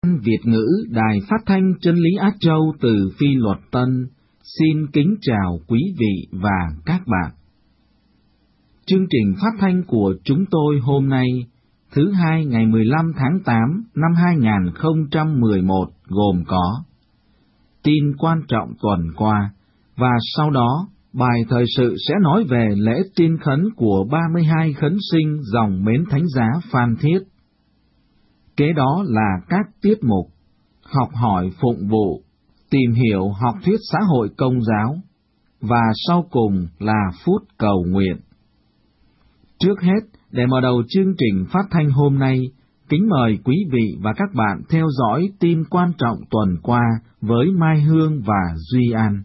Việt ngữ Đài Phát thanh Chân lý Á Châu từ Phi Luật Tân xin kính chào quý vị và các bạn. Chương trình phát thanh của chúng tôi hôm nay, thứ Hai ngày 15 tháng 8 năm 2011 gồm có tin quan trọng tuần qua, và sau đó bài thời sự sẽ nói về lễ tin khấn của 32 khấn sinh dòng Mến Thánh Giá Phan Thiết. Kế đó là các tiết mục học hỏi phụng vụ, tìm hiểu học thuyết xã hội công giáo, và sau cùng là phút cầu nguyện. Trước hết, để mở đầu chương trình phát thanh hôm nay, kính mời quý vị và các bạn theo dõi tin quan trọng tuần qua với Mai Hương và Duy An.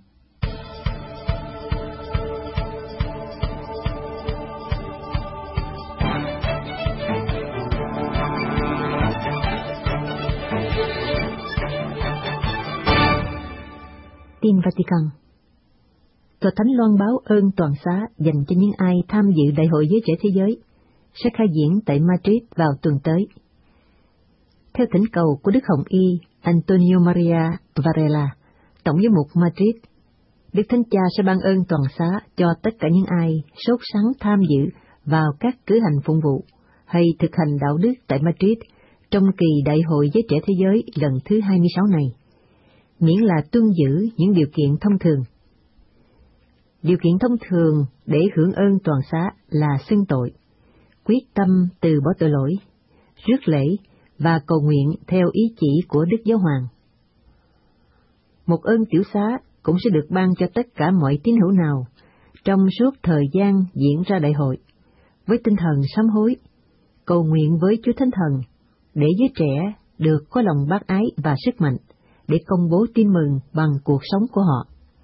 Tin Vatican. Tòa Thánh loan báo ơn toàn xá dành cho những ai tham dự Đại hội Giới Trẻ Thế Giới sẽ khai diễn tại Madrid vào tuần tới. Theo thỉnh cầu của Đức Hồng Y Antonio Maria Varela, Tổng giám mục Madrid, Đức Thánh Cha sẽ ban ơn toàn xá cho tất cả những ai sốt sắng tham dự vào các cử hành phụng vụ hay thực hành đạo đức tại Madrid trong kỳ Đại hội Giới Trẻ Thế Giới lần thứ 26 này, miễn là tuân giữ những điều kiện thông thường. Điều kiện thông thường để hưởng ơn toàn xá là xưng tội, quyết tâm từ bỏ tội lỗi, rước lễ và cầu nguyện theo ý chỉ của Đức Giáo Hoàng. Một ơn tiểu xá cũng sẽ được ban cho tất cả mọi tín hữu nào trong suốt thời gian diễn ra đại hội, với tinh thần sám hối, cầu nguyện với Chúa Thánh Thần, để giới trẻ được có lòng bác ái và sức mạnh để công bố tin mừng bằng cuộc sống của họ.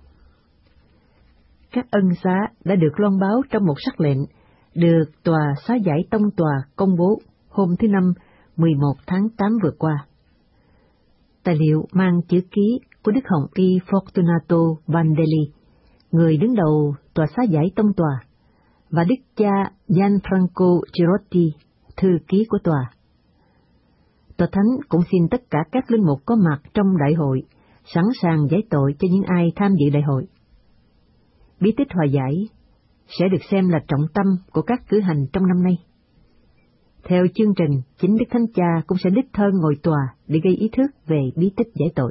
Các ân xá đã được loan báo trong một sắc lệnh được Tòa Xá giải Tông Tòa công bố hôm thứ Năm 11 tháng 8 vừa qua. Tài liệu mang chữ ký của Đức Hồng Y Fortunato Vandelli, người đứng đầu Tòa Xá giải Tông Tòa, và Đức cha Gianfranco Girotti, thư ký của tòa. Tòa Thánh cũng xin tất cả các linh mục có mặt trong đại hội sẵn sàng giải tội cho những ai tham dự đại hội. Bí tích hòa giải sẽ được xem là trọng tâm của các cử hành trong năm nay. Theo chương trình, chính Đức Thánh Cha cũng sẽ đích thân ngồi tòa để gây ý thức về bí tích giải tội.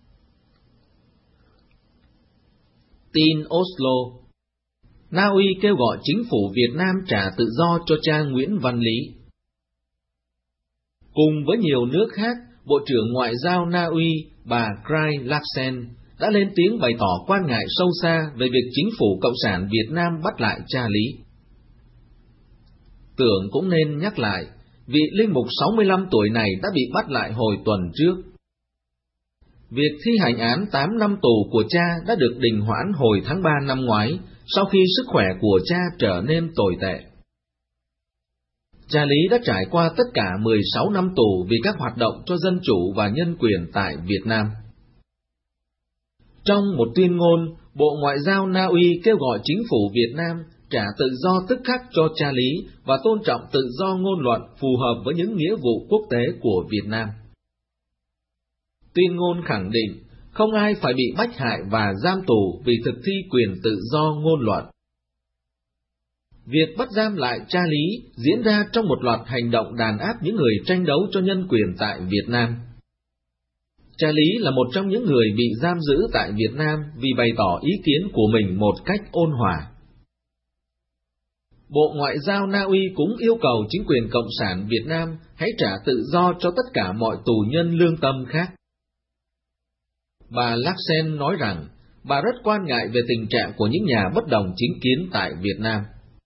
Tin Oslo. Na Uy kêu gọi chính phủ Việt Nam trả tự do cho cha Nguyễn Văn Lý. Cùng với nhiều nước khác, Bộ trưởng Ngoại giao Na Uy, bà Krai Laksen, đã lên tiếng bày tỏ quan ngại sâu xa về việc chính phủ Cộng sản Việt Nam bắt lại cha Lý. Tưởng cũng nên nhắc lại, vị linh mục 65 tuổi này đã bị bắt lại hồi tuần trước. Việc thi hành án 8 năm tù của cha đã được đình hoãn hồi tháng 3 năm ngoái, sau khi sức khỏe của cha trở nên tồi tệ. Cha Lý đã trải qua tất cả 16 năm tù vì các hoạt động cho dân chủ và nhân quyền tại Việt Nam. Trong một tuyên ngôn, Bộ Ngoại giao Na Uy kêu gọi chính phủ Việt Nam trả tự do tức khắc cho cha Lý và tôn trọng tự do ngôn luận phù hợp với những nghĩa vụ quốc tế của Việt Nam. Tuyên ngôn khẳng định không ai phải bị bách hại và giam tù vì thực thi quyền tự do ngôn luận. Việc bắt giam lại cha Lý diễn ra trong một loạt hành động đàn áp những người tranh đấu cho nhân quyền tại Việt Nam. Cha Lý là một trong những người bị giam giữ tại Việt Nam vì bày tỏ ý kiến của mình một cách ôn hòa. Bộ Ngoại giao Na Uy cũng yêu cầu chính quyền Cộng sản Việt Nam hãy trả tự do cho tất cả mọi tù nhân lương tâm khác. Bà Laksen nói rằng bà rất quan ngại về tình trạng của những nhà bất đồng chính kiến tại Việt Nam.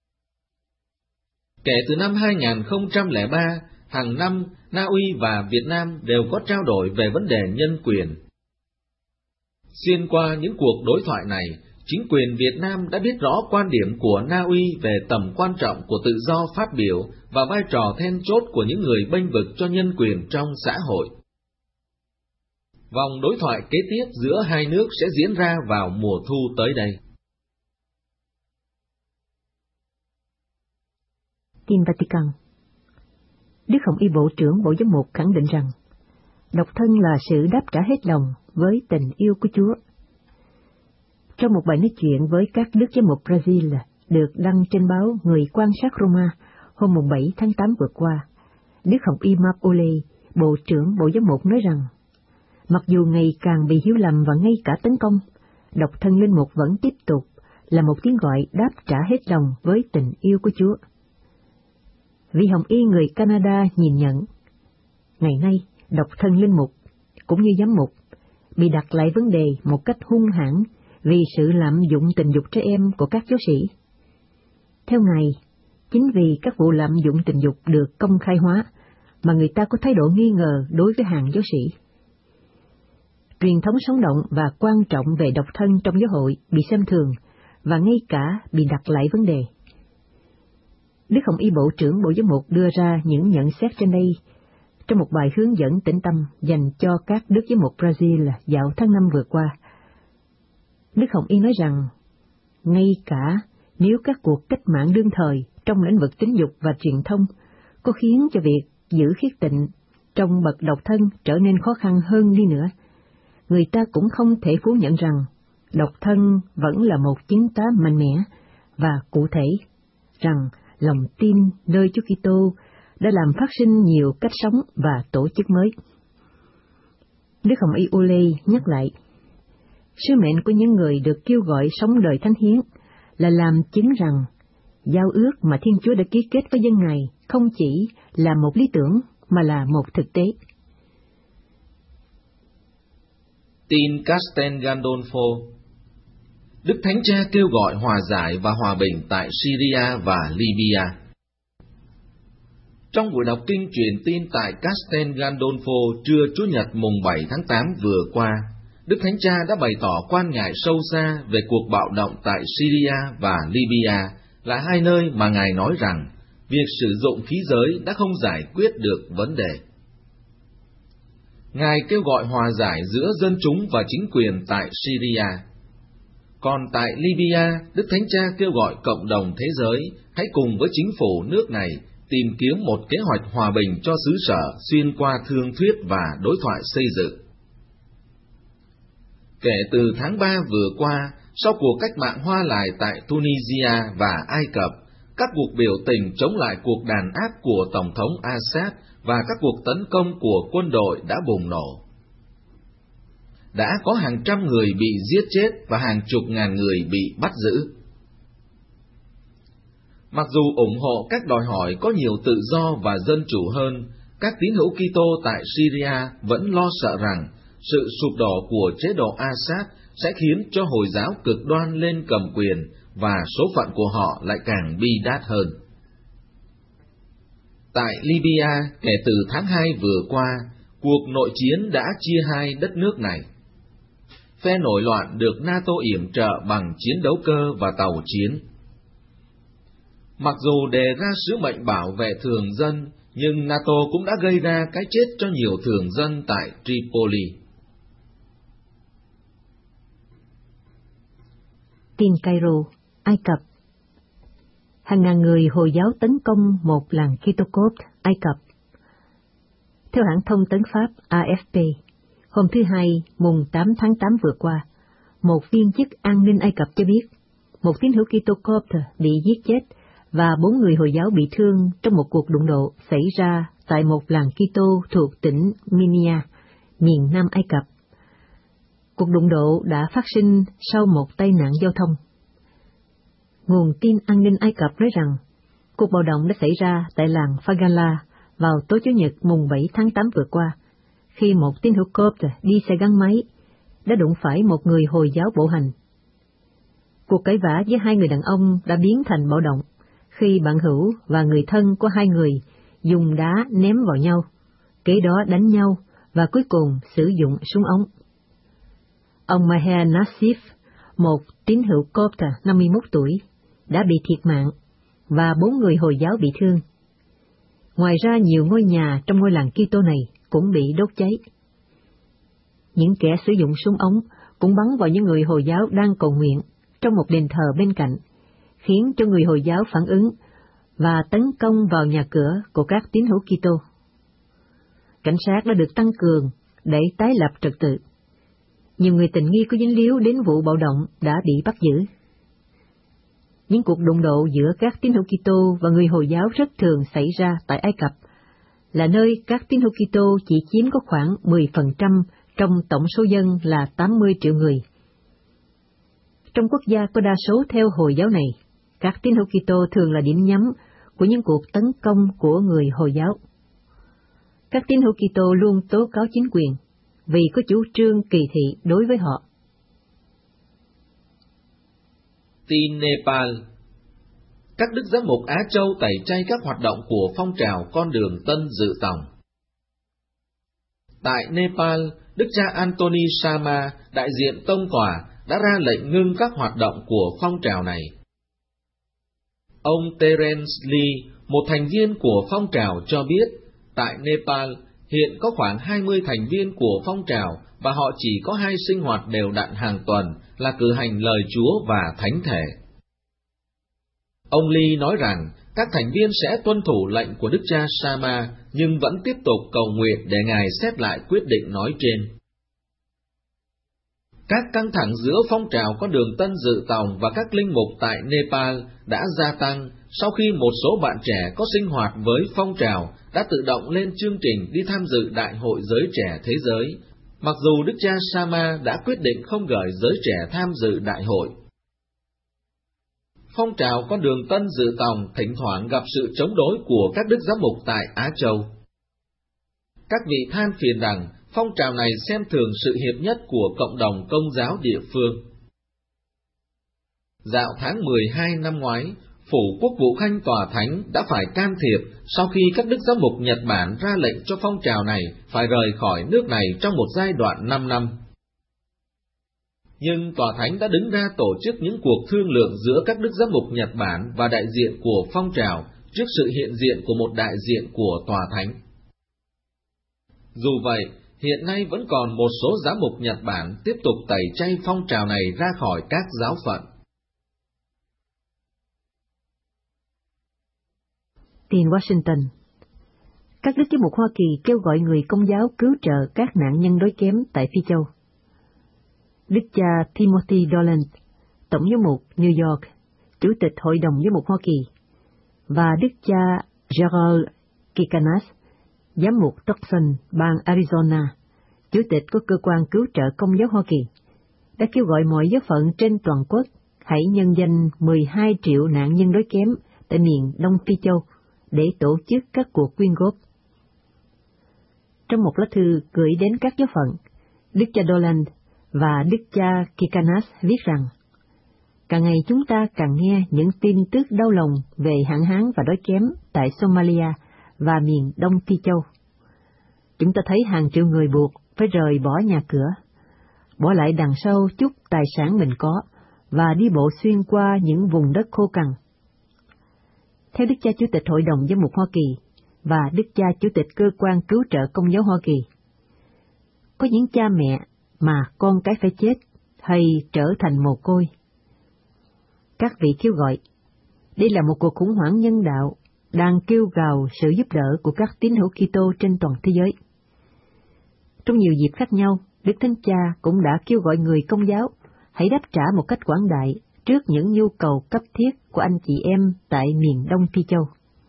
Kể từ năm 2003, hàng năm Na Uy và Việt Nam đều có trao đổi về vấn đề nhân quyền. Xuyên qua những cuộc đối thoại này, chính quyền Việt Nam đã biết rõ quan điểm của Na Uy về tầm quan trọng của tự do phát biểu và vai trò then chốt của những người bênh vực cho nhân quyền trong xã hội. Vòng đối thoại kế tiếp giữa hai nước sẽ diễn ra vào mùa thu tới đây. Tin Vatican. Đức Hồng Y Bộ trưởng Bộ Giám mục khẳng định rằng Độc thân là sự đáp trả hết lòng với tình yêu của Chúa. Trong một bài nói chuyện với các đức giám mục Brazil được đăng trên báo Người Quan sát Roma hôm 7 tháng 8 vừa qua, Đức Hồng Y Mark-Ole, Bộ trưởng Bộ Giám mục nói rằng, mặc dù ngày càng bị hiểu lầm và ngay cả tấn công, độc thân linh mục vẫn tiếp tục là một tiếng gọi đáp trả hết lòng với tình yêu của Chúa. Vị Hồng Y người Canada nhìn nhận, ngày nay độc thân linh mục cũng như giám mục bị đặt lại vấn đề một cách hung hãn vì sự lạm dụng tình dục trẻ em của các giáo sĩ. Theo Ngài, chính vì các vụ lạm dụng tình dục được công khai hóa mà người ta có thái độ nghi ngờ đối với hàng giáo sĩ. Truyền thống sống động và quan trọng về độc thân trong giáo hội bị xem thường và ngay cả bị đặt lại vấn đề. Đức Hồng Y Bộ trưởng Bộ Giám mục đưa ra những nhận xét trên đây trong một bài hướng dẫn tĩnh tâm dành cho các đức giám mục Brazil dạo tháng 5 vừa qua. Đức Hồng Y nói rằng, ngay cả nếu các cuộc cách mạng đương thời trong lĩnh vực tính dục và truyền thông có khiến cho việc giữ khiết tịnh trong bậc độc thân trở nên khó khăn hơn đi nữa, người ta cũng không thể phủ nhận rằng độc thân vẫn là một chứng tá mạnh mẽ và cụ thể, rằng lòng tin nơi Chúa Kitô đã làm phát sinh nhiều cách sống và tổ chức mới. Đức Hồng Y Ole nhắc lại, sứ mệnh của những người được kêu gọi sống đời thánh hiến là làm chứng rằng giao ước mà Thiên Chúa đã ký kết với dân Ngài không chỉ là một lý tưởng mà là một thực tế. Tin Castel Gandolfo. Đức Thánh Cha kêu gọi hòa giải và hòa bình tại Syria và Libya. Trong buổi đọc kinh truyền tin tại Castel Gandolfo trưa Chủ nhật mùng 7 tháng 8 vừa qua, Đức Thánh Cha đã bày tỏ quan ngại sâu xa về cuộc bạo động tại Syria và Libya, là hai nơi mà Ngài nói rằng việc sử dụng khí giới đã không giải quyết được vấn đề. Ngài kêu gọi hòa giải giữa dân chúng và chính quyền tại Syria. Còn tại Libya, Đức Thánh Cha kêu gọi cộng đồng thế giới hãy cùng với chính phủ nước này tìm kiếm một kế hoạch hòa bình cho xứ sở xuyên qua thương thuyết và đối thoại xây dựng. Kể từ tháng 3 vừa qua, sau cuộc cách mạng hoa lại tại Tunisia và Ai Cập, các cuộc biểu tình chống lại cuộc đàn áp của Tổng thống Assad và các cuộc tấn công của quân đội đã bùng nổ. Đã có hàng trăm người bị giết chết và hàng chục ngàn người bị bắt giữ. Mặc dù ủng hộ các đòi hỏi có nhiều tự do và dân chủ hơn, các tín hữu Kitô tại Syria vẫn lo sợ rằng sự sụp đổ của chế độ Assad sẽ khiến cho Hồi giáo cực đoan lên cầm quyền và số phận của họ lại càng bi đát hơn. Tại Libya, kể từ tháng 2 vừa qua, cuộc nội chiến đã chia hai đất nước này. Phe nổi loạn được NATO yểm trợ bằng chiến đấu cơ và tàu chiến. Mặc dù đề ra sứ mệnh bảo vệ thường dân, nhưng NATO cũng đã gây ra cái chết cho nhiều thường dân tại Tripoli. Tin Cairo, Ai Cập. Hàng ngàn người Hồi giáo tấn công một làng Kitô Copт, Ai Cập. Theo hãng thông tấn Pháp AFP, hôm thứ Hai, mùng 8 tháng 8 vừa qua, một viên chức an ninh Ai Cập cho biết, một tín hữu Kitô Copt bị giết chết và 4 người Hồi giáo bị thương trong một cuộc đụng độ xảy ra tại một làng Kitô thuộc tỉnh Minia, miền Nam Ai Cập. Cuộc đụng độ đã phát sinh sau một tai nạn giao thông. Nguồn tin an ninh Ai Cập nói rằng, cuộc bạo động đã xảy ra tại làng Fagala vào tối Chủ nhật mùng 7 tháng 8 vừa qua, khi một tín hữu Copт đi xe gắn máy đã đụng phải một người Hồi giáo bộ hành. Cuộc cãi vã với hai người đàn ông đã biến thành bạo động, khi bạn hữu và người thân của hai người dùng đá ném vào nhau, kế đó đánh nhau và cuối cùng sử dụng súng ống. Ông Maher Nassif, một tín hữu Copt 51 tuổi, đã bị thiệt mạng và 4 người Hồi giáo bị thương. Ngoài ra, nhiều ngôi nhà trong ngôi làng Kitô này cũng bị đốt cháy. Những kẻ sử dụng súng ống cũng bắn vào những người Hồi giáo đang cầu nguyện trong một đền thờ bên cạnh, khiến cho người Hồi giáo phản ứng và tấn công vào nhà cửa của các tín hữu Kitô. cảnh sát đã được tăng cường để tái lập trật tự. Nhiều người tình nghi có dính líu đến vụ bạo động đã bị bắt giữ. Những cuộc đụng độ giữa các tín hữu Kitô và người Hồi giáo rất thường xảy ra tại Ai Cập, là nơi các tín hữu Kitô chỉ chiếm có khoảng 10% trong tổng số dân là 80 triệu người. Trong quốc gia có đa số theo Hồi giáo này, các tín hữu Kitô thường là điểm nhắm của những cuộc tấn công của người Hồi giáo. Các tín hữu Kitô luôn tố cáo chính quyền vì có chủ trương kỳ thị đối với họ. Tin Nepal. Các đức giám mục Á Châu tẩy chay các hoạt động của phong trào Con đường Tân Dự Tòng. Tại Nepal, Đức cha Anthony Sharma, đại diện tông tòa, đã ra lệnh ngưng các hoạt động của phong trào này. Ông Terence Lee, một thành viên của phong trào cho biết, tại Nepal hiện có khoảng 20 thành viên của phong trào và họ chỉ có 2 sinh hoạt đều đặn hàng tuần là cử hành lời Chúa và thánh thể. Ông Lee nói rằng các thành viên sẽ tuân thủ lệnh của Đức cha Sharma nhưng vẫn tiếp tục cầu nguyện để Ngài xét lại quyết định nói trên. Các căng thẳng giữa phong trào Con đường Tân Dự Tòng và các linh mục tại Nepal đã gia tăng sau khi một số bạn trẻ có sinh hoạt với phong trào đã tự động lên chương trình đi tham dự Đại hội Giới Trẻ Thế Giới, mặc dù Đức cha Sharma đã quyết định không gửi giới trẻ tham dự đại hội. Phong trào Con đường Tân Dự Tòng thỉnh thoảng gặp sự chống đối của các đức giám mục tại Á Châu. Các vị than phiền rằng phong trào này xem thường sự hiệp nhất của cộng đồng Công giáo địa phương. Dạo tháng 12 năm ngoái, Phủ Quốc vụ Khanh Tòa Thánh đã phải can thiệp sau khi các đức giám mục Nhật Bản ra lệnh cho phong trào này phải rời khỏi nước này trong một giai đoạn 5 năm. Nhưng Tòa Thánh đã đứng ra tổ chức những cuộc thương lượng giữa các đức giám mục Nhật Bản và đại diện của phong trào trước sự hiện diện của một đại diện của Tòa Thánh. Dù vậy, hiện nay vẫn còn một số giám mục Nhật Bản tiếp tục tẩy chay phong trào này ra khỏi các giáo phận. Tin Washington. Các đức giám mục Hoa Kỳ kêu gọi người Công giáo cứu trợ các nạn nhân đói kém tại Phi Châu. Đức cha Timothy Dolan, Tổng giám mục New York, Chủ tịch Hội đồng giám mục Hoa Kỳ, và Đức cha Gerald Kikanas, giám mục Tucson, bang Arizona, Chủ tịch của Cơ quan Cứu trợ Công giáo Hoa Kỳ, đã kêu gọi mọi giáo phận trên toàn quốc hãy nhân danh 12 triệu nạn nhân đói kém tại miền Đông Phi Châu để tổ chức các cuộc quyên góp. Trong một lá thư gửi đến các giáo phận, Đức cha Dolan và Đức cha Kikanas viết rằng, càng ngày chúng ta càng nghe những tin tức đau lòng về hạn hán và đói kém tại Somalia và miền Đông Phi Châu. Chúng ta thấy hàng triệu người buộc phải rời bỏ nhà cửa, bỏ lại đằng sau chút tài sản mình có và đi bộ xuyên qua những vùng đất khô cằn. Theo Đức cha Chủ tịch Hội đồng Giám mục Hoa Kỳ và Đức cha Chủ tịch Cơ quan Cứu trợ Công giáo Hoa Kỳ, có những cha mẹ mà con cái phải chết hay trở thành mồ côi. Các vị kêu gọi, đây là một cuộc khủng hoảng nhân đạo đang kêu gào sự giúp đỡ của các tín hữu Kitô trên toàn thế giới. Trong nhiều dịp khác nhau, Đức Thánh Cha cũng đã kêu gọi người Công giáo hãy đáp trả một cách quảng đại trước những nhu cầu cấp thiết của anh chị em tại miền Đông Phi Châu.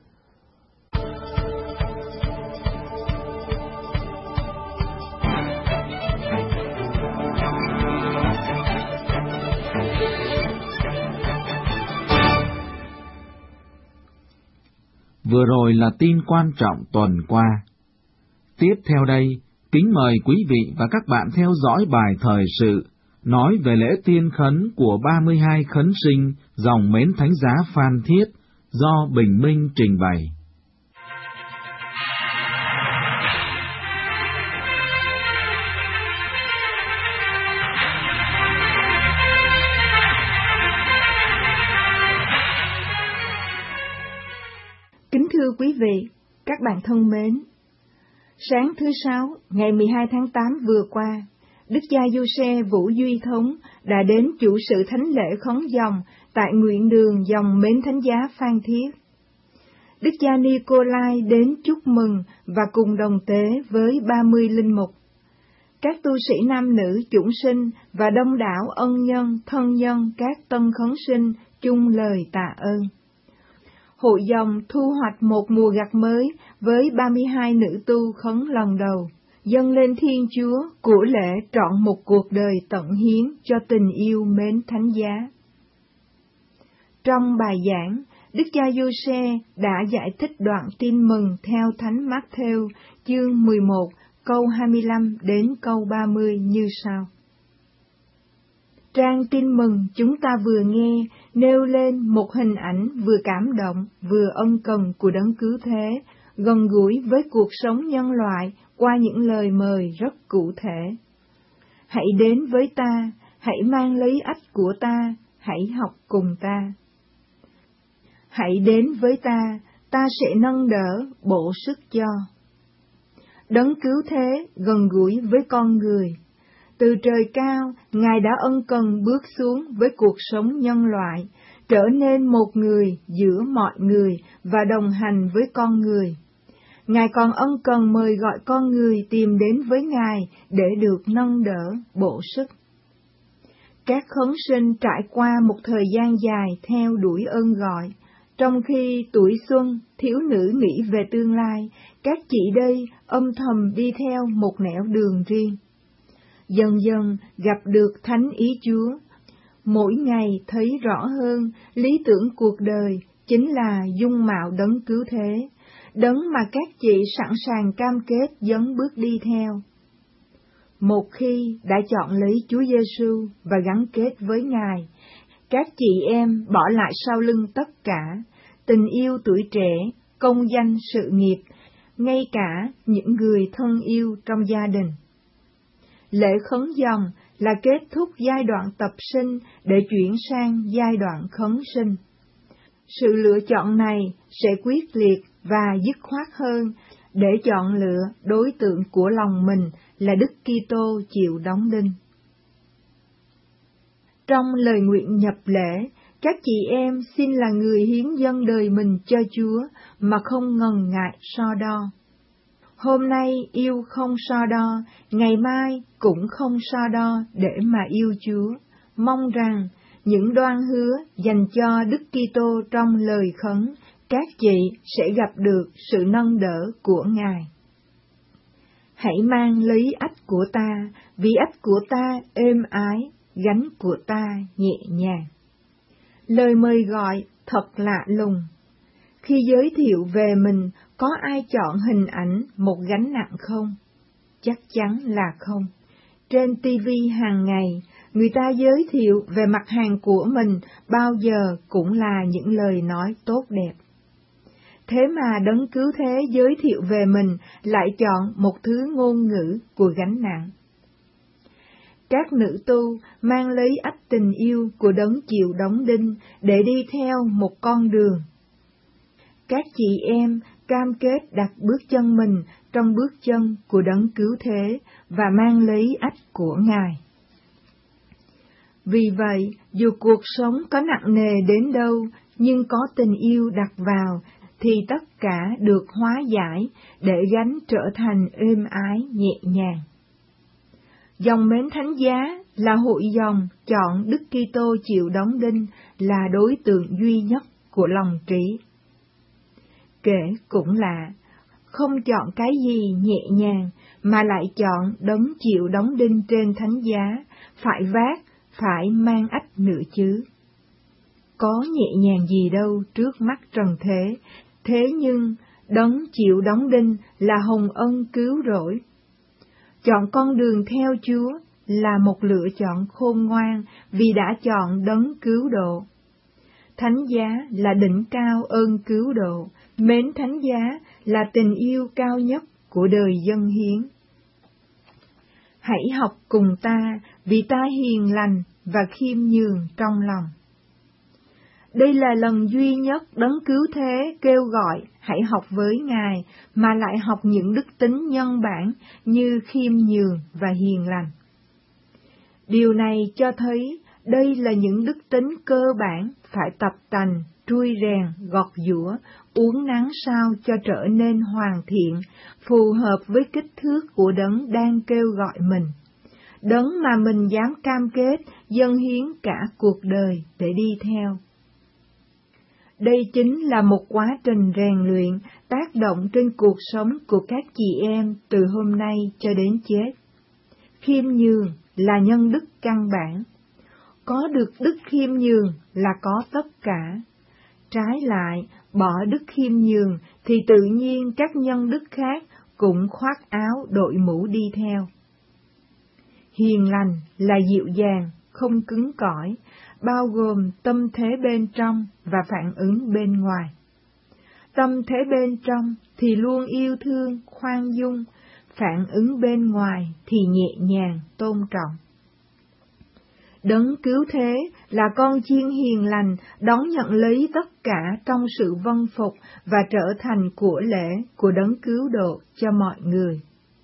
Vừa rồi là tin quan trọng tuần qua. Tiếp theo đây, kính mời quý vị và các bạn theo dõi bài thời sự nói về lễ tiên khấn của 32 khấn sinh dòng Mến Thánh Giá Phan Thiết do Bình Minh trình bày. Kính thưa quý vị, các bạn thân mến, sáng thứ Sáu, ngày 12 tháng 8 vừa qua, Đức cha Giuse Vũ Duy Thống đã đến chủ sự thánh lễ khấn dòng tại nguyện đường dòng Mến Thánh Giá Phan Thiết. Đức cha Nicolai đến chúc mừng và cùng đồng tế với 30 linh mục. Các tu sĩ nam nữ chủng sinh và đông đảo ân nhân, thân nhân các tân khấn sinh chung lời tạ ơn. Hội dòng thu hoạch một mùa gặt mới với 32 nữ tu khấn lần đầu, dâng lên Thiên Chúa của lễ trọn một cuộc đời tận hiến cho tình yêu mến thánh giá. Trong bài giảng, Đức cha Giuse đã giải thích đoạn tin mừng theo Thánh Mát-thêu chương 11 câu 25 đến câu 30 như sau. Trang tin mừng chúng ta vừa nghe nêu lên một hình ảnh vừa cảm động vừa ân cần của Đấng Cứu Thế, gần gũi với cuộc sống nhân loại qua những lời mời rất cụ thể. Hãy đến với ta, hãy mang lấy ách của ta, hãy học cùng ta. Hãy đến với ta, ta sẽ nâng đỡ, bổ sức cho. Đấng Cứu Thế gần gũi với con người. Từ trời cao, Ngài đã ân cần bước xuống với cuộc sống nhân loại, trở nên một người giữa mọi người và đồng hành với con người. Ngài còn ân cần mời gọi con người tìm đến với Ngài để được nâng đỡ, bổ sức. Các khấn sinh trải qua một thời gian dài theo đuổi ơn gọi, trong khi tuổi xuân, thiếu nữ nghĩ về tương lai, các chị đây âm thầm đi theo một nẻo đường riêng. Dần dần gặp được thánh ý Chúa, mỗi ngày thấy rõ hơn lý tưởng cuộc đời chính là dung mạo Đấng Cứu Thế, Đấng mà các chị sẵn sàng cam kết dấn bước đi theo. Một khi đã chọn lấy Chúa Giêsu và gắn kết với Ngài, các chị em bỏ lại sau lưng tất cả, tình yêu tuổi trẻ, công danh sự nghiệp, ngay cả những người thân yêu trong gia đình. Lễ khấn dòng là kết thúc giai đoạn tập sinh để chuyển sang giai đoạn khấn sinh. Sự lựa chọn này sẽ quyết liệt và dứt khoát hơn để chọn lựa đối tượng của lòng mình là Đức Kitô chịu đóng đinh. Trong lời nguyện nhập lễ, các chị em xin là người hiến dâng đời mình cho Chúa mà không ngần ngại so đo. Hôm nay yêu không so đo, ngày mai cũng không so đo để mà yêu Chúa. Mong rằng những đoan hứa dành cho Đức Kitô trong lời khấn, các chị sẽ gặp được sự nâng đỡ của Ngài. Hãy mang lấy ách của ta, vì ách của ta êm ái, gánh của ta nhẹ nhàng. Lời mời gọi thật lạ lùng. Khi giới thiệu về mình, có ai chọn hình ảnh một gánh nặng không? Chắc chắn là không. Trên TV hàng ngày, người ta giới thiệu về mặt hàng của mình bao giờ cũng là những lời nói tốt đẹp. Thế mà Đấng Cứu Thế giới thiệu về mình lại chọn một thứ ngôn ngữ của gánh nặng. Các nữ tu mang lấy ách tình yêu của Đấng chịu đóng đinh để đi theo một con đường. Các chị em cam kết đặt bước chân mình trong bước chân của Đấng Cứu Thế và mang lấy ách của Ngài. Vì vậy, dù cuộc sống có nặng nề đến đâu, nhưng có tình yêu đặt vào, thì tất cả được hóa giải để gánh trở thành êm ái nhẹ nhàng. Dòng mến thánh giá là hội dòng chọn Đức Kitô chịu đóng đinh là đối tượng duy nhất của lòng trí. Kể cũng lạ, không chọn cái gì nhẹ nhàng mà lại chọn Đấng chịu đóng đinh trên thánh giá, phải vác, phải mang ách nữa chứ. Có nhẹ nhàng gì đâu trước mắt trần thế, thế nhưng Đấng chịu đóng đinh là hồng ân cứu rỗi. Chọn con đường theo Chúa là một lựa chọn khôn ngoan vì đã chọn Đấng cứu độ. Thánh giá là đỉnh cao ơn cứu độ, mến thánh giá là tình yêu cao nhất của đời dâng hiến. Hãy học cùng ta vì ta hiền lành và khiêm nhường trong lòng. Đây là lần duy nhất Đấng Cứu Thế kêu gọi hãy học với Ngài mà lại học những đức tính nhân bản như khiêm nhường và hiền lành. Điều này cho thấy đây là những đức tính cơ bản phải tập tành trui rèn, gọt giũa, uốn nắn sao cho trở nên hoàn thiện, phù hợp với kích thước của đấng đang kêu gọi mình. Đấng mà mình dám cam kết dâng hiến cả cuộc đời để đi theo. Đây chính là một quá trình rèn luyện tác động trên cuộc sống của các chị em từ hôm nay cho đến chết. Khiêm nhường là nhân đức căn bản. Có được đức khiêm nhường là có tất cả. Trái lại, bỏ đức khiêm nhường thì tự nhiên các nhân đức khác cũng khoác áo đội mũ đi theo. Hiền lành là dịu dàng, không cứng cỏi, bao gồm tâm thế bên trong và phản ứng bên ngoài. Tâm thế bên trong thì luôn yêu thương, khoan dung, phản ứng bên ngoài thì nhẹ nhàng, tôn trọng. Đấng cứu thế là con chiên hiền lành đón nhận lấy tất cả trong sự vâng phục và trở thành của lễ của đấng cứu độ cho mọi người.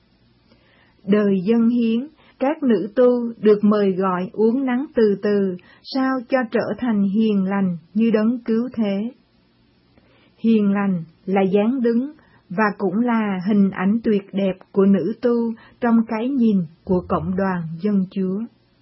Đời dâng hiến, các nữ tu được mời gọi uốn nắn từ từ sao cho trở thành hiền lành như đấng cứu thế. Hiền lành là dáng đứng và cũng là hình ảnh tuyệt đẹp của nữ tu trong cái nhìn của cộng đoàn dân Chúa.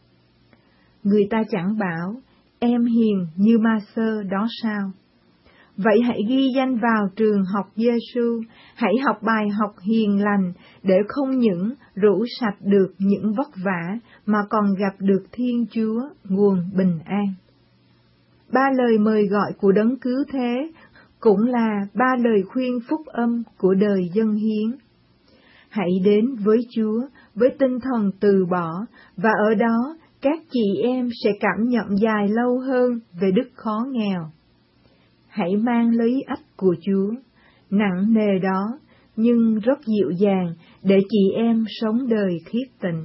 Người ta chẳng bảo, em hiền như Ma-sơ đó sao? Vậy hãy ghi danh vào trường học Giê-xu, hãy học bài học hiền lành để không những rũ sạch được những vất vả mà còn gặp được Thiên Chúa, nguồn bình an. 3 lời mời gọi của đấng cứu thế cũng là 3 lời khuyên phúc âm của đời dâng hiến. Hãy đến với Chúa với tinh thần từ bỏ, và ở đó các chị em sẽ cảm nhận dài lâu hơn về đức khó nghèo. Hãy mang lấy ách của Chúa, nặng nề đó, nhưng rất dịu dàng, để chị em sống đời khiết tịnh.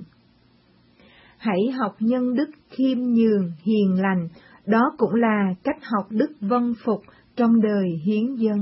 Hãy học nhân đức khiêm nhường, hiền lành, đó cũng là cách học đức vâng phục trong đời hiến dâng.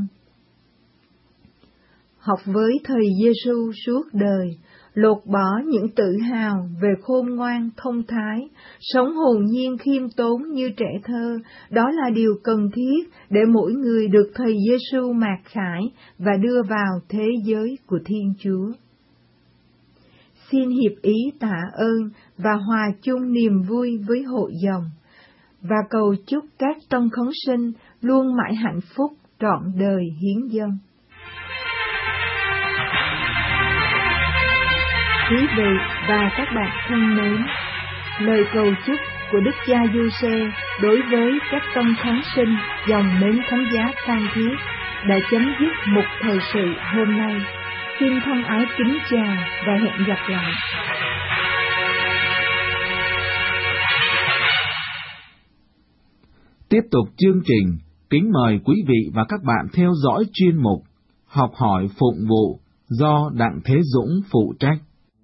Học với thầy Giê-xu suốt đời, lột bỏ những tự hào về khôn ngoan thông thái, sống hồn nhiên khiêm tốn như trẻ thơ, đó là điều cần thiết để mỗi người được thầy Giê-xu mạt khải và đưa vào thế giới của Thiên Chúa. Xin hiệp ý tạ ơn và hòa chung niềm vui với hội dòng, và cầu chúc các tân khấn sinh luôn mãi hạnh phúc trọn đời hiến dâng. Quý vị và các bạn thân mến, lời cầu chúc của Đức cha Giuse đối với các tân khánh sinh dòng mến thánh giá Phan Thiết đã chấm dứt mục thời sự hôm nay. Xin thân ái kính chào và hẹn gặp lại. Tiếp tục chương trình, kính mời quý vị và các bạn theo dõi chuyên mục Học hỏi phụng vụ do Đặng Thế Dũng phụ trách.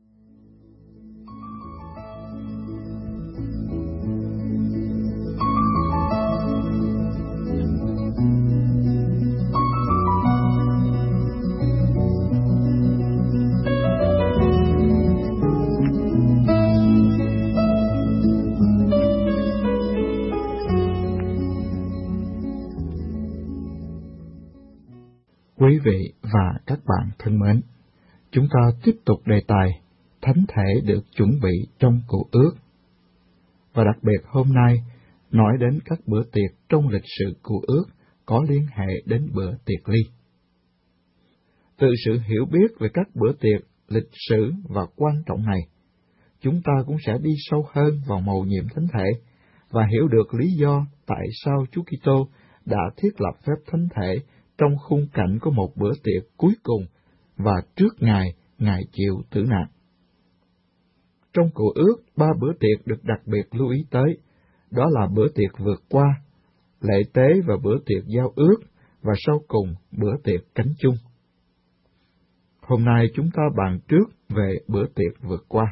Quý vị và các bạn thân mến, chúng ta tiếp tục đề tài thánh thể được chuẩn bị trong Cựu Ước. Và đặc biệt hôm nay, nói đến các bữa tiệc trong lịch sử Cựu Ước có liên hệ đến bữa tiệc ly. Từ sự hiểu biết về các bữa tiệc, lịch sử và quan trọng này, chúng ta cũng sẽ đi sâu hơn vào mầu nhiệm thánh thể và hiểu được lý do tại sao Chúa Kitô đã thiết lập phép thánh thể trong khung cảnh của một bữa tiệc cuối cùng và trước Ngài chịu tử nạn. Trong Cựu Ước, 3 bữa tiệc được đặc biệt lưu ý tới, đó là bữa tiệc vượt qua, lễ tế và bữa tiệc giao ước, và sau cùng bữa tiệc cánh chung. Hôm nay chúng ta bàn trước về bữa tiệc vượt qua.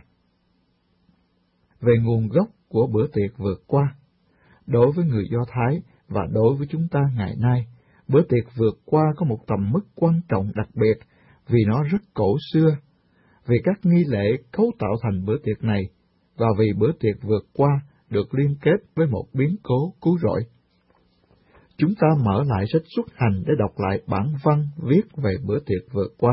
Về nguồn gốc của bữa tiệc vượt qua, đối với người Do Thái và đối với chúng ta ngày nay, bữa tiệc vượt qua có một tầm mức quan trọng đặc biệt vì nó rất cổ xưa, vì các nghi lễ cấu tạo thành bữa tiệc này, và vì bữa tiệc vượt qua được liên kết với một biến cố cứu rỗi. Chúng ta mở lại sách Xuất Hành để đọc lại bản văn viết về bữa tiệc vừa qua.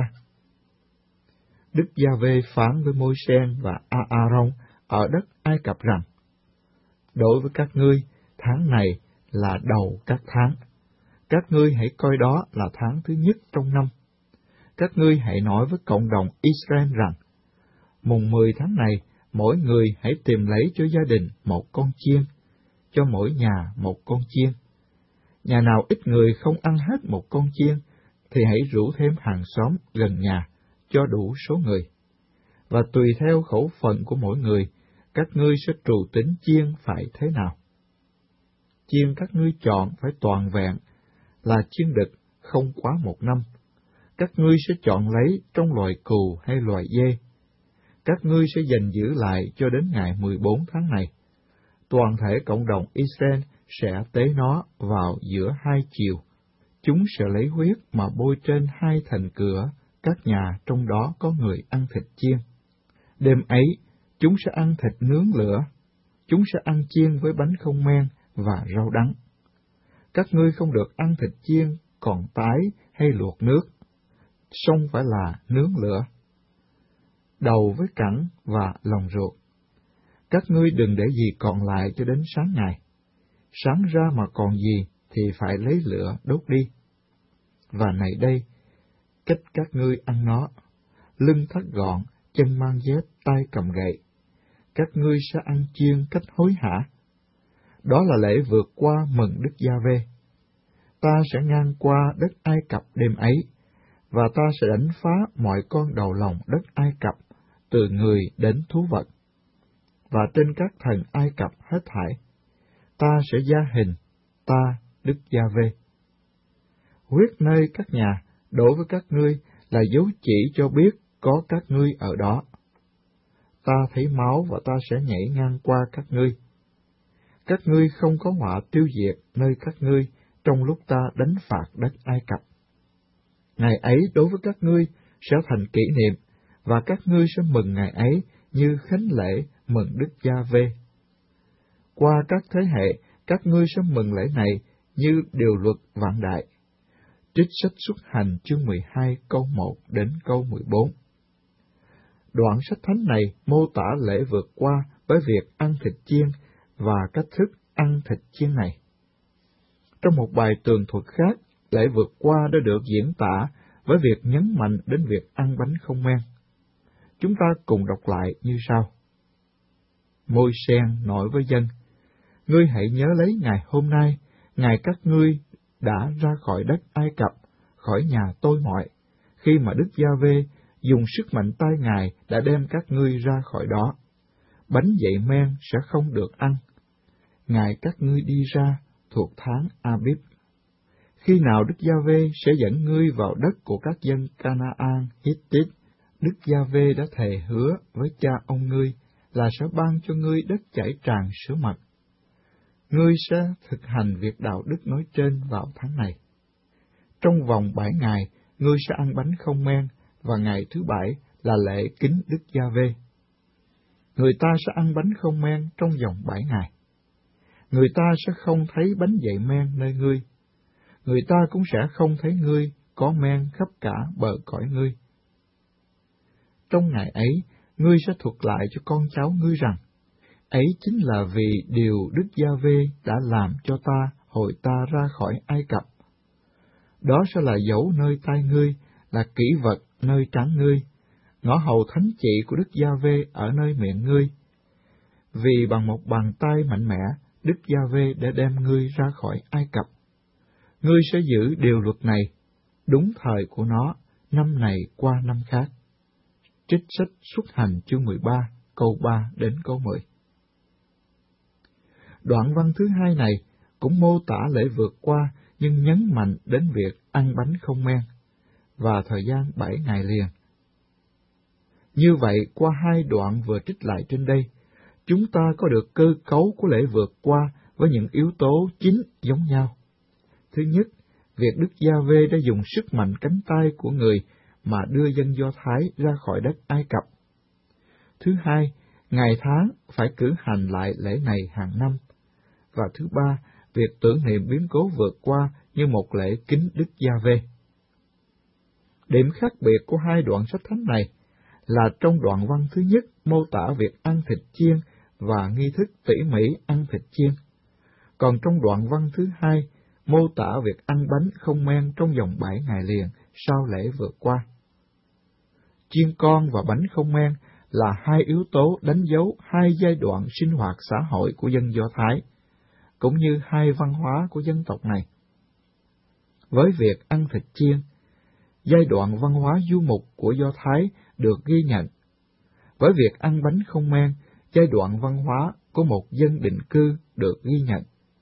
Đức Giê-hô-va phán với Môi-se và A-a-rông ở đất Ai Cập rằng: đối với các ngươi, tháng này là đầu các tháng. Các ngươi hãy coi đó là tháng thứ nhất trong năm. Các ngươi hãy nói với cộng đồng Israel rằng: mùng 10 tháng này, mỗi người hãy tìm lấy cho gia đình một con chiên, cho mỗi nhà một con chiên. Nhà nào ít người không ăn hết một con chiên, thì hãy rủ thêm hàng xóm gần nhà, cho đủ số người. Và tùy theo khẩu phận của mỗi người, các ngươi sẽ trù tính chiên phải thế nào. Chiên các ngươi chọn phải toàn vẹn, là chiên đực không quá 1 năm. Các ngươi sẽ chọn lấy trong loài cừu hay loài dê. Các ngươi sẽ dành giữ lại cho đến ngày 14 tháng này. Toàn thể cộng đồng Israel sẽ tế nó vào giữa 2 chiều. Chúng sẽ lấy huyết mà bôi trên 2 thành cửa các nhà trong đó có người ăn thịt chiên. Đêm ấy, chúng sẽ ăn thịt nướng lửa. Chúng sẽ ăn chiên với bánh không men và rau đắng. Các ngươi không được ăn thịt chiên còn tái hay luộc nước, song phải là nướng lửa, đầu với cẳng và lòng ruột. Các ngươi đừng để gì còn lại cho đến sáng ngày. Sáng ra mà còn gì thì phải lấy lửa đốt đi. Và này đây, cách các ngươi ăn nó: lưng thắt gọn, chân mang dép, tay cầm gậy. Các ngươi sẽ ăn chiên cách hối hả. Đó là lễ vượt qua mừng Đức Giê-hô-va. Ta sẽ ngang qua đất Ai Cập đêm ấy, và ta sẽ đánh phá mọi con đầu lòng đất Ai Cập, từ người đến thú vật, và trên các thần Ai Cập hết thảy. Ta sẽ gia hình, ta Đức Giê-hô-va. Huyết nơi các nhà đối với các ngươi là dấu chỉ cho biết có các ngươi ở đó. Ta thấy máu và ta sẽ nhảy ngang qua các ngươi. Các ngươi không có họa tiêu diệt nơi các ngươi trong lúc ta đánh phạt đất Ai Cập. Ngày ấy đối với các ngươi sẽ thành kỷ niệm, và các ngươi sẽ mừng ngày ấy như khánh lễ mừng Đức Giê-hô-va. Qua các thế hệ, các ngươi sẽ mừng lễ này như điều luật vạn đại. Trích sách Xuất Hành chương 12 câu 1 đến câu 14. Đoạn sách thánh này mô tả lễ vượt qua với việc ăn thịt chiên và cách thức ăn thịt chiên này. Trong một bài tường thuật khác, lễ vượt qua đã được diễn tả với việc nhấn mạnh đến việc ăn bánh không men. Chúng ta cùng đọc lại như sau. Môi-se nói với dân: ngươi hãy nhớ lấy ngày hôm nay, ngày các ngươi đã ra khỏi đất Ai Cập, khỏi nhà tôi mọi, khi mà Đức Giê-hô-va dùng sức mạnh tay Ngài đã đem các ngươi ra khỏi đó. Bánh dậy men sẽ không được ăn. Ngày các ngươi đi ra thuộc tháng Abib. Khi nào Đức Giê-hô-va sẽ dẫn ngươi vào đất của các dân Canaan, Hittite, Đức Giê-hô-va đã thề hứa với cha ông ngươi là sẽ ban cho ngươi đất chảy tràn sữa mật. Ngươi sẽ thực hành việc đạo đức nói trên vào tháng này. Trong vòng 7 ngày, ngươi sẽ ăn bánh không men, và ngày thứ 7 là lễ kính Đức Giê-hô-va. Người ta sẽ ăn bánh không men trong vòng 7 ngày. Người ta sẽ không thấy bánh dậy men nơi ngươi. Người ta cũng sẽ không thấy ngươi có men khắp cả bờ cõi ngươi. Trong ngày ấy, ngươi sẽ thuật lại cho con cháu ngươi rằng, ấy chính là vì điều Đức Giê-hô-va đã làm cho ta hồi ta ra khỏi Ai Cập. Đó sẽ là dấu nơi tay ngươi, là kỷ vật nơi trán ngươi, ngõ hầu thánh trị của Đức Giê-hô-va ở nơi miệng ngươi. Vì bằng một bàn tay mạnh mẽ, Đức Giê-hô-va đã đem ngươi ra khỏi Ai Cập. Ngươi sẽ giữ điều luật này, đúng thời của nó, năm này qua năm khác. Trích sách Xuất Hành chương 13, câu 3 đến câu 10. Đoạn văn thứ 2 này cũng mô tả lễ vượt qua, nhưng nhấn mạnh đến việc ăn bánh không men, và thời gian 7 ngày liền. Như vậy, qua 2 đoạn vừa trích lại trên đây, chúng ta có được cơ cấu của lễ vượt qua với những yếu tố chính giống nhau. Thứ nhất, việc Đức Giê-hô-va đã dùng sức mạnh cánh tay của người mà đưa dân Do Thái ra khỏi đất Ai Cập. Thứ hai, ngày tháng phải cử hành lại lễ này hàng năm. Và thứ ba, việc tưởng niệm biến cố vượt qua như một lễ kính Đức Giê-hô-va. Điểm khác biệt của hai đoạn sách thánh này là trong đoạn văn thứ nhất mô tả việc ăn thịt chiên và nghi thức tỉ mỉ ăn thịt chiên, còn trong đoạn văn thứ hai mô tả việc ăn bánh không men trong vòng 7 ngày liền sau lễ vượt qua. Chiên con và bánh không men là hai yếu tố đánh dấu hai giai đoạn sinh hoạt xã hội của dân Do Thái, cũng như hai văn hóa của dân tộc này. Với việc ăn thịt chiên, giai đoạn văn hóa du mục của Do Thái được ghi nhận. Với việc ăn bánh không men, giai đoạn văn hóa của một dân định cư được ghi nhận.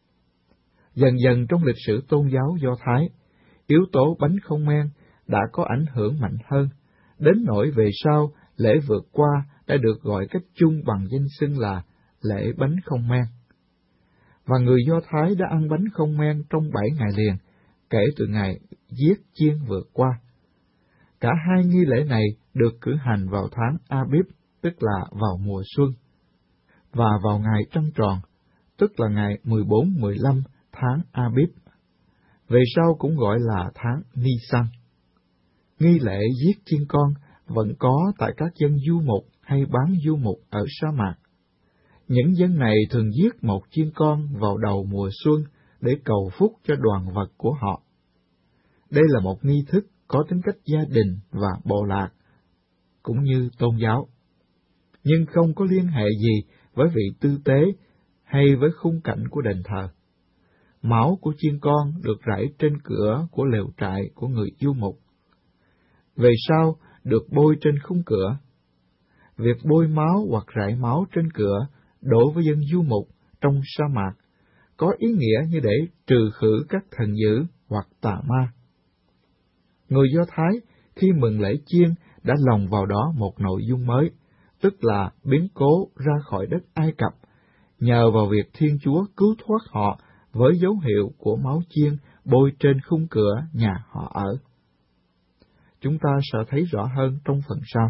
Dần dần trong lịch sử tôn giáo Do Thái, yếu tố bánh không men đã có ảnh hưởng mạnh hơn, đến nỗi về sau lễ vượt qua đã được gọi cách chung bằng danh xưng là lễ bánh không men. Và người Do Thái đã ăn bánh không men trong 7 ngày liền, kể từ ngày giết chiên vượt qua. Cả hai nghi lễ này được cử hành vào tháng Abib, tức là vào mùa xuân, và vào ngày trăng tròn, tức là ngày 14-15 tháng Abib. Về sau cũng gọi là tháng Nisan. Nghi lễ giết chiên con vẫn có tại các dân du mục hay bán du mục ở sa mạc. Những dân này thường giết một chiên con vào đầu mùa xuân để cầu phúc cho đoàn vật của họ. Đây là một nghi thức có tính cách gia đình và bộ lạc, cũng như tôn giáo, nhưng không có liên hệ gì với vị tư tế hay với khung cảnh của đền thờ. Máu của chiên con được rải trên cửa của lều trại của người du mục. Về sau được bôi trên khung cửa. Việc bôi máu hoặc rải máu trên cửa đối với dân du mục trong sa mạc có ý nghĩa như để trừ khử các thần dữ hoặc tà ma. Người Do Thái khi mừng lễ chiên đã lồng vào đó một nội dung mới, tức là biến cố ra khỏi đất Ai Cập, nhờ vào việc Thiên Chúa cứu thoát họ với dấu hiệu của máu chiên bôi trên khung cửa nhà họ ở. Chúng ta sẽ thấy rõ hơn trong phần sau.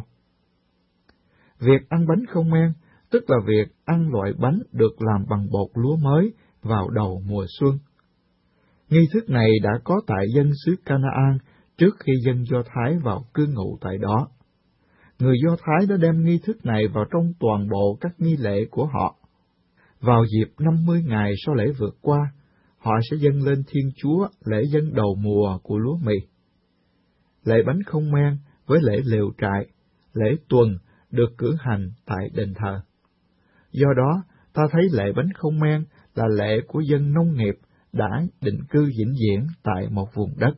Việc ăn bánh không men, tức là việc ăn loại bánh được làm bằng bột lúa mới vào đầu mùa xuân. Nghi thức này đã có tại dân xứ Canaan trước khi dân Do Thái vào cư ngụ tại đó. Người Do Thái đã đem nghi thức này vào trong toàn bộ các nghi lễ của họ. Vào dịp 50 ngày sau lễ vượt qua, họ sẽ dâng lên Thiên Chúa lễ dâng đầu mùa của lúa mì. Lễ bánh không men với lễ lều trại, lễ tuần được cử hành tại đền thờ. Do đó, ta thấy lễ bánh không men là lễ của dân nông nghiệp đã định cư vĩnh viễn tại một vùng đất.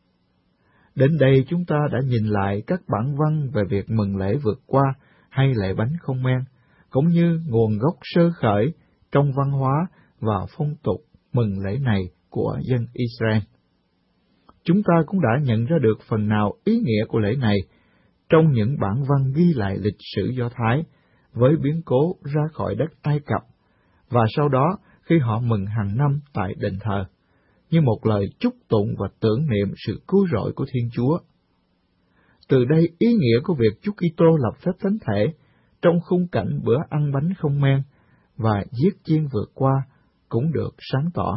Đến đây chúng ta đã nhìn lại các bản văn về việc mừng lễ vượt qua hay lễ bánh không men, cũng như nguồn gốc sơ khởi trong văn hóa và phong tục mừng lễ này của dân Israel. Chúng ta cũng đã nhận ra được phần nào ý nghĩa của lễ này trong những bản văn ghi lại lịch sử Do Thái với biến cố ra khỏi đất Ai Cập, và sau đó khi họ mừng hàng năm tại đền thờ, như một lời chúc tụng và tưởng niệm sự cứu rỗi của Thiên Chúa. Từ đây ý nghĩa của việc Chúa Kitô lập phép thánh thể trong khung cảnh bữa ăn bánh không men và giết chiên vượt qua cũng được sáng tỏ.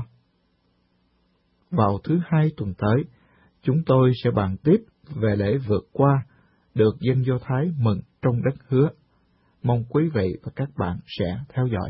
Vào thứ Hai tuần tới, chúng tôi sẽ bàn tiếp về lễ vượt qua được dân Do Thái mừng trong đất hứa. Mong quý vị và các bạn sẽ theo dõi.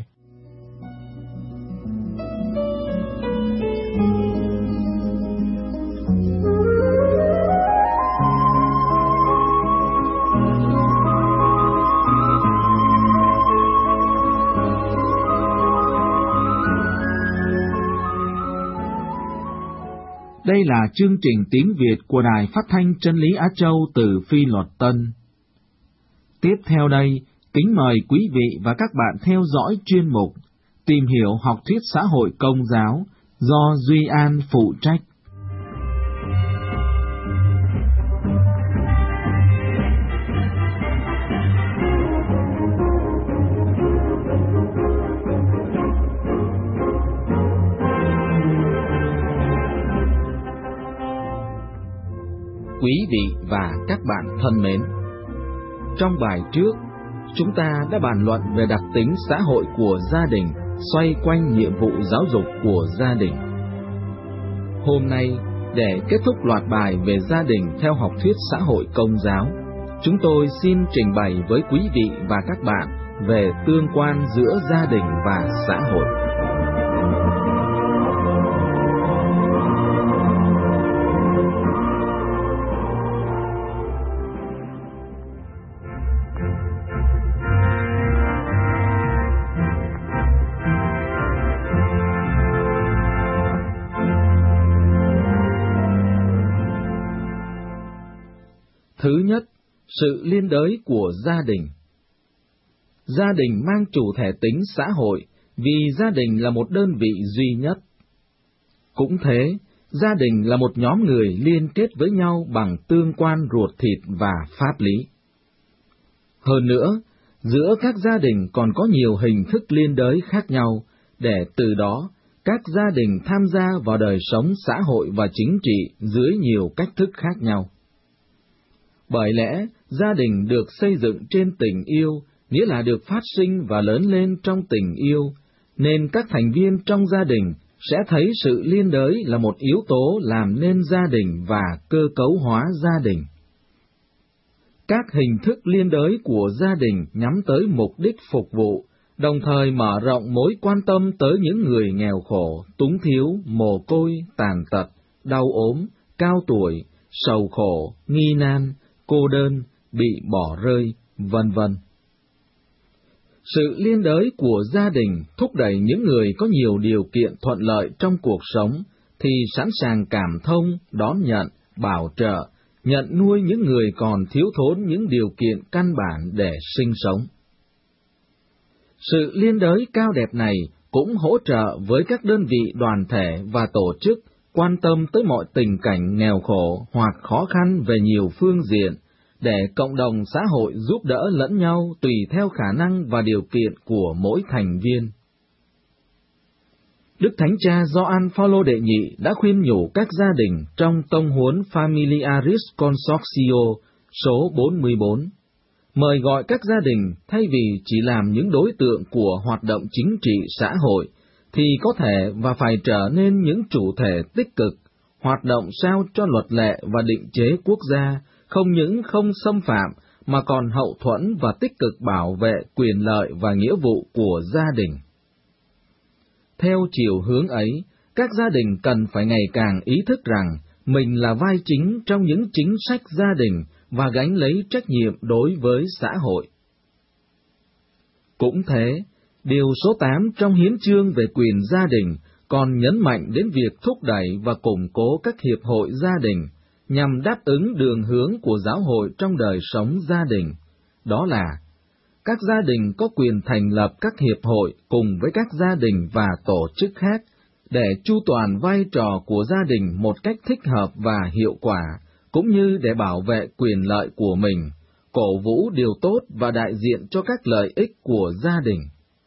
Đây là chương trình tiếng Việt của Đài Phát thanh Chân lý Á Châu từ Phi Luật Tân. Tiếp theo đây, kính mời quý vị và các bạn theo dõi chuyên mục Tìm hiểu học thuyết xã hội công giáo do Duy An phụ trách. Quý vị và các bạn thân mến, trong bài trước, chúng ta đã bàn luận về đặc tính xã hội của gia đình xoay quanh nhiệm vụ giáo dục của gia đình. Hôm nay, để kết thúc loạt bài về gia đình theo học thuyết xã hội công giáo, chúng tôi xin trình bày với quý vị và các bạn về tương quan giữa gia đình và xã hội. Thứ nhất, sự liên đới của gia đình. Gia đình mang chủ thể tính xã hội vì gia đình là một đơn vị duy nhất. Cũng thế, gia đình là một nhóm người liên kết với nhau bằng tương quan ruột thịt và pháp lý. Hơn nữa, giữa các gia đình còn có nhiều hình thức liên đới khác nhau, để từ đó các gia đình tham gia vào đời sống xã hội và chính trị dưới nhiều cách thức khác nhau. Bởi lẽ, gia đình được xây dựng trên tình yêu, nghĩa là được phát sinh và lớn lên trong tình yêu, nên các thành viên trong gia đình sẽ thấy sự liên đới là một yếu tố làm nên gia đình và cơ cấu hóa gia đình. Các hình thức liên đới của gia đình nhắm tới mục đích phục vụ, đồng thời mở rộng mối quan tâm tới những người nghèo khổ, túng thiếu, mồ côi, tàn tật, đau ốm, cao tuổi, sầu khổ, nghi nan, cô đơn, bị bỏ rơi, vân vân. Sự liên đới của gia đình thúc đẩy những người có nhiều điều kiện thuận lợi trong cuộc sống thì sẵn sàng cảm thông, đón nhận, bảo trợ, nhận nuôi những người còn thiếu thốn những điều kiện căn bản để sinh sống. Sự liên đới cao đẹp này cũng hỗ trợ với các đơn vị đoàn thể và tổ chức quan tâm tới mọi tình cảnh nghèo khổ hoặc khó khăn về nhiều phương diện, để cộng đồng xã hội giúp đỡ lẫn nhau tùy theo khả năng và điều kiện của mỗi thành viên. Đức Thánh Cha Gioan Phaolô đệ nhị đã khuyên nhủ các gia đình trong tông huấn Familiaris Consortio số 44, mời gọi các gia đình thay vì chỉ làm những đối tượng của hoạt động chính trị xã hội, thì có thể và phải trở nên những chủ thể tích cực, hoạt động sao cho luật lệ và định chế quốc gia không những không xâm phạm, mà còn hậu thuẫn và tích cực bảo vệ quyền lợi và nghĩa vụ của gia đình. Theo chiều hướng ấy, các gia đình cần phải ngày càng ý thức rằng mình là vai chính trong những chính sách gia đình và gánh lấy trách nhiệm đối với xã hội. Cũng thế, điều số 8 trong hiến chương về quyền gia đình còn nhấn mạnh đến việc thúc đẩy và củng cố các hiệp hội gia đình, nhằm đáp ứng đường hướng của giáo hội trong đời sống gia đình, đó là các gia đình có quyền thành lập các hiệp hội cùng với các gia đình và tổ chức khác, để chu toàn vai trò của gia đình một cách thích hợp và hiệu quả, cũng như để bảo vệ quyền lợi của mình, cổ vũ điều tốt và đại diện cho các lợi ích của gia đình.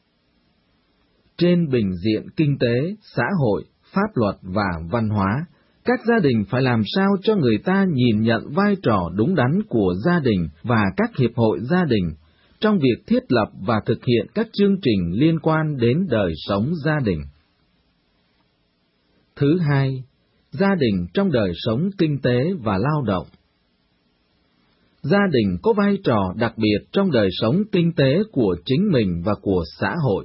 Trên bình diện kinh tế, xã hội, pháp luật và văn hóa, các gia đình phải làm sao cho người ta nhìn nhận vai trò đúng đắn của gia đình và các hiệp hội gia đình trong việc thiết lập và thực hiện các chương trình liên quan đến đời sống gia đình. Thứ hai, gia đình trong đời sống kinh tế và lao động. Gia đình có vai trò đặc biệt trong đời sống kinh tế của chính mình và của xã hội.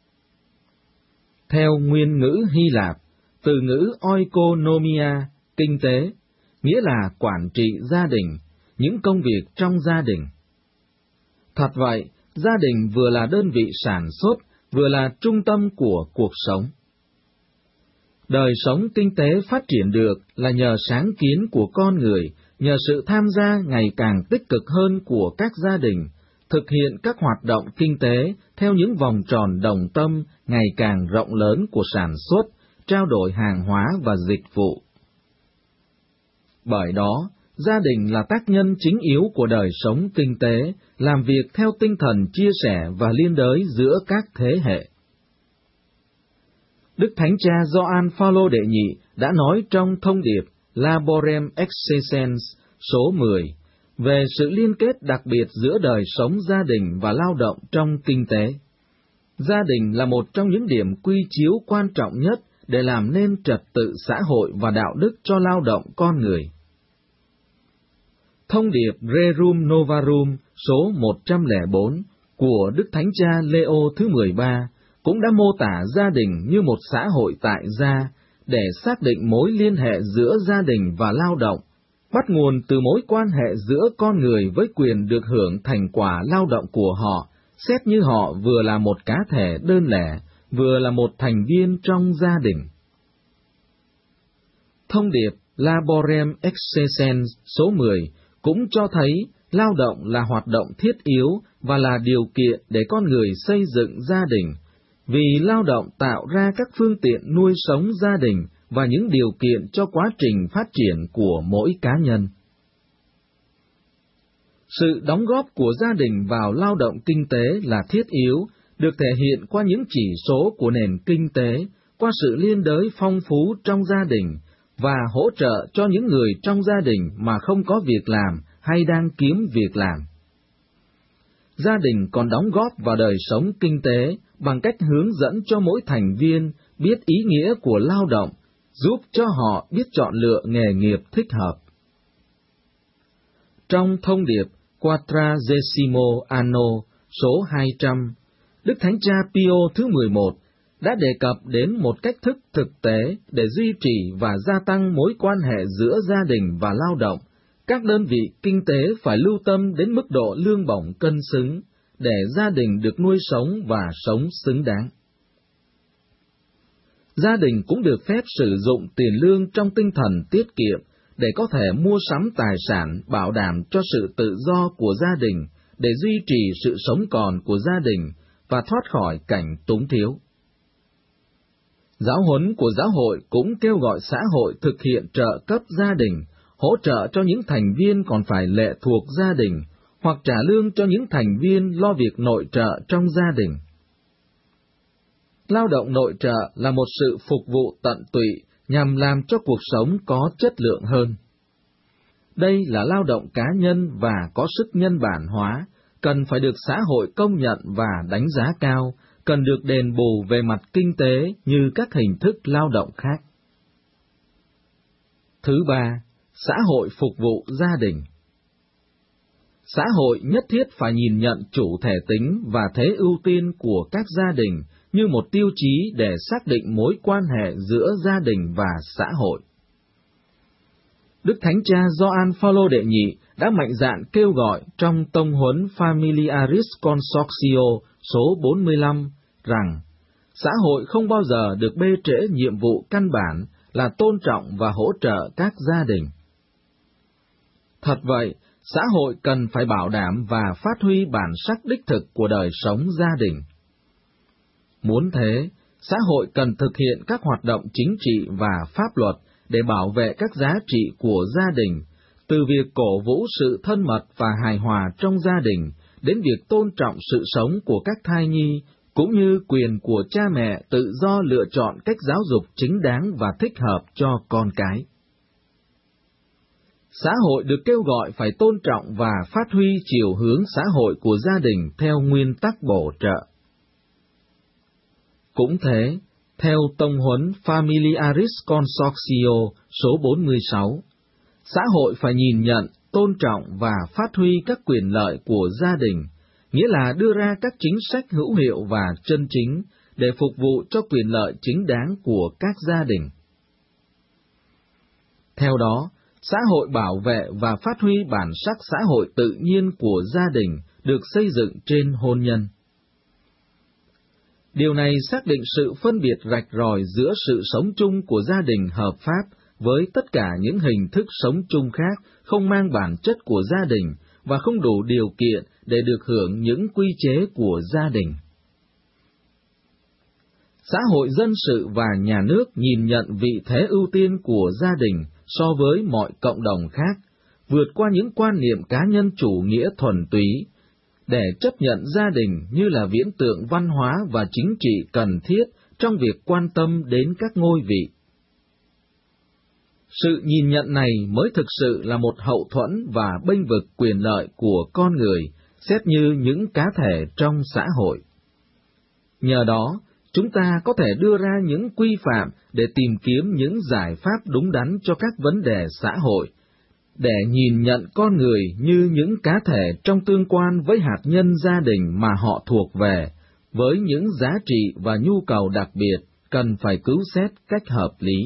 Theo nguyên ngữ Hy Lạp, từ ngữ oikonomia, kinh tế, nghĩa là quản trị gia đình, những công việc trong gia đình. Thật vậy, gia đình vừa là đơn vị sản xuất, vừa là trung tâm của cuộc sống. Đời sống kinh tế phát triển được là nhờ sáng kiến của con người, nhờ sự tham gia ngày càng tích cực hơn của các gia đình, thực hiện các hoạt động kinh tế theo những vòng tròn đồng tâm ngày càng rộng lớn của sản xuất, trao đổi hàng hóa và dịch vụ. Bởi đó, gia đình là tác nhân chính yếu của đời sống kinh tế, làm việc theo tinh thần chia sẻ và liên đới giữa các thế hệ. Đức Thánh Cha Gioan Phaolô đệ nhị đã nói trong thông điệp Laborem Excessens số 10 về sự liên kết đặc biệt giữa đời sống gia đình và lao động trong kinh tế. Gia đình là một trong những điểm quy chiếu quan trọng nhất để làm nên trật tự xã hội và đạo đức cho lao động con người. Thông điệp Rerum Novarum số 104 của Đức Thánh Cha Leo thứ 13 cũng đã mô tả gia đình như một xã hội tại gia để xác định mối liên hệ giữa gia đình và lao động, bắt nguồn từ mối quan hệ giữa con người với quyền được hưởng thành quả lao động của họ, xét như họ vừa là một cá thể đơn lẻ, vừa là một thành viên trong gia đình. Thông điệp Laborem Excessens số 10 cũng cho thấy lao động là hoạt động thiết yếu và là điều kiện để con người xây dựng gia đình, vì lao động tạo ra các phương tiện nuôi sống gia đình và những điều kiện cho quá trình phát triển của mỗi cá nhân. Sự đóng góp của gia đình vào lao động kinh tế là thiết yếu, được thể hiện qua những chỉ số của nền kinh tế, qua sự liên đới phong phú trong gia đình, và hỗ trợ cho những người trong gia đình mà không có việc làm hay đang kiếm việc làm. Gia đình còn đóng góp vào đời sống kinh tế bằng cách hướng dẫn cho mỗi thành viên biết ý nghĩa của lao động, giúp cho họ biết chọn lựa nghề nghiệp thích hợp. Trong thông điệp Quadragesimo Anno số 200, Đức Thánh Cha Pio thứ 11 đã đề cập đến một cách thức thực tế để duy trì và gia tăng mối quan hệ giữa gia đình và lao động. Các đơn vị kinh tế phải lưu tâm đến mức độ lương bổng cân xứng, để gia đình được nuôi sống và sống xứng đáng. Gia đình cũng được phép sử dụng tiền lương trong tinh thần tiết kiệm để có thể mua sắm tài sản bảo đảm cho sự tự do của gia đình, để duy trì sự sống còn của gia đình và thoát khỏi cảnh túng thiếu. Giáo huấn của giáo hội cũng kêu gọi xã hội thực hiện trợ cấp gia đình, hỗ trợ cho những thành viên còn phải lệ thuộc gia đình, hoặc trả lương cho những thành viên lo việc nội trợ trong gia đình. Lao động nội trợ là một sự phục vụ tận tụy nhằm làm cho cuộc sống có chất lượng hơn. Đây là lao động cá nhân và có sức nhân bản hóa, cần phải được xã hội công nhận và đánh giá cao, cần được đền bù về mặt kinh tế như các hình thức lao động khác. Thứ ba, xã hội phục vụ gia đình. Xã hội nhất thiết phải nhìn nhận chủ thể tính và thế ưu tiên của các gia đình như một tiêu chí để xác định mối quan hệ giữa gia đình và xã hội. Đức Thánh Cha Gioan Phaolô đệ nhị đã mạnh dạn kêu gọi trong tông huấn Familiaris Consortio số 45 rằng xã hội không bao giờ được bê trễ nhiệm vụ căn bản là tôn trọng và hỗ trợ các gia đình. Thật vậy, xã hội cần phải bảo đảm và phát huy bản sắc đích thực của đời sống gia đình. Muốn thế, xã hội cần thực hiện các hoạt động chính trị và pháp luật để bảo vệ các giá trị của gia đình, từ việc cổ vũ sự thân mật và hài hòa trong gia đình, đến việc tôn trọng sự sống của các thai nhi, cũng như quyền của cha mẹ tự do lựa chọn cách giáo dục chính đáng và thích hợp cho con cái. Xã hội được kêu gọi phải tôn trọng và phát huy chiều hướng xã hội của gia đình theo nguyên tắc bổ trợ. Cũng thế, theo tông huấn Familiaris Consortio số 46, xã hội phải nhìn nhận, tôn trọng và phát huy các quyền lợi của gia đình, nghĩa là đưa ra các chính sách hữu hiệu và chân chính để phục vụ cho quyền lợi chính đáng của các gia đình. Theo đó, xã hội bảo vệ và phát huy bản sắc xã hội tự nhiên của gia đình được xây dựng trên hôn nhân. Điều này xác định sự phân biệt rạch ròi giữa sự sống chung của gia đình hợp pháp với tất cả những hình thức sống chung khác không mang bản chất của gia đình và không đủ điều kiện để được hưởng những quy chế của gia đình. Xã hội dân sự và nhà nước nhìn nhận vị thế ưu tiên của gia đình so với mọi cộng đồng khác, vượt qua những quan niệm cá nhân chủ nghĩa thuần túy, để chấp nhận gia đình như là viễn tượng văn hóa và chính trị cần thiết trong việc quan tâm đến các ngôi vị. Sự nhìn nhận này mới thực sự là một hậu thuẫn và bênh vực quyền lợi của con người, xét như những cá thể trong xã hội. Nhờ đó, chúng ta có thể đưa ra những quy phạm để tìm kiếm những giải pháp đúng đắn cho các vấn đề xã hội, để nhìn nhận con người như những cá thể trong tương quan với hạt nhân gia đình mà họ thuộc về, với những giá trị và nhu cầu đặc biệt cần phải cứu xét cách hợp lý.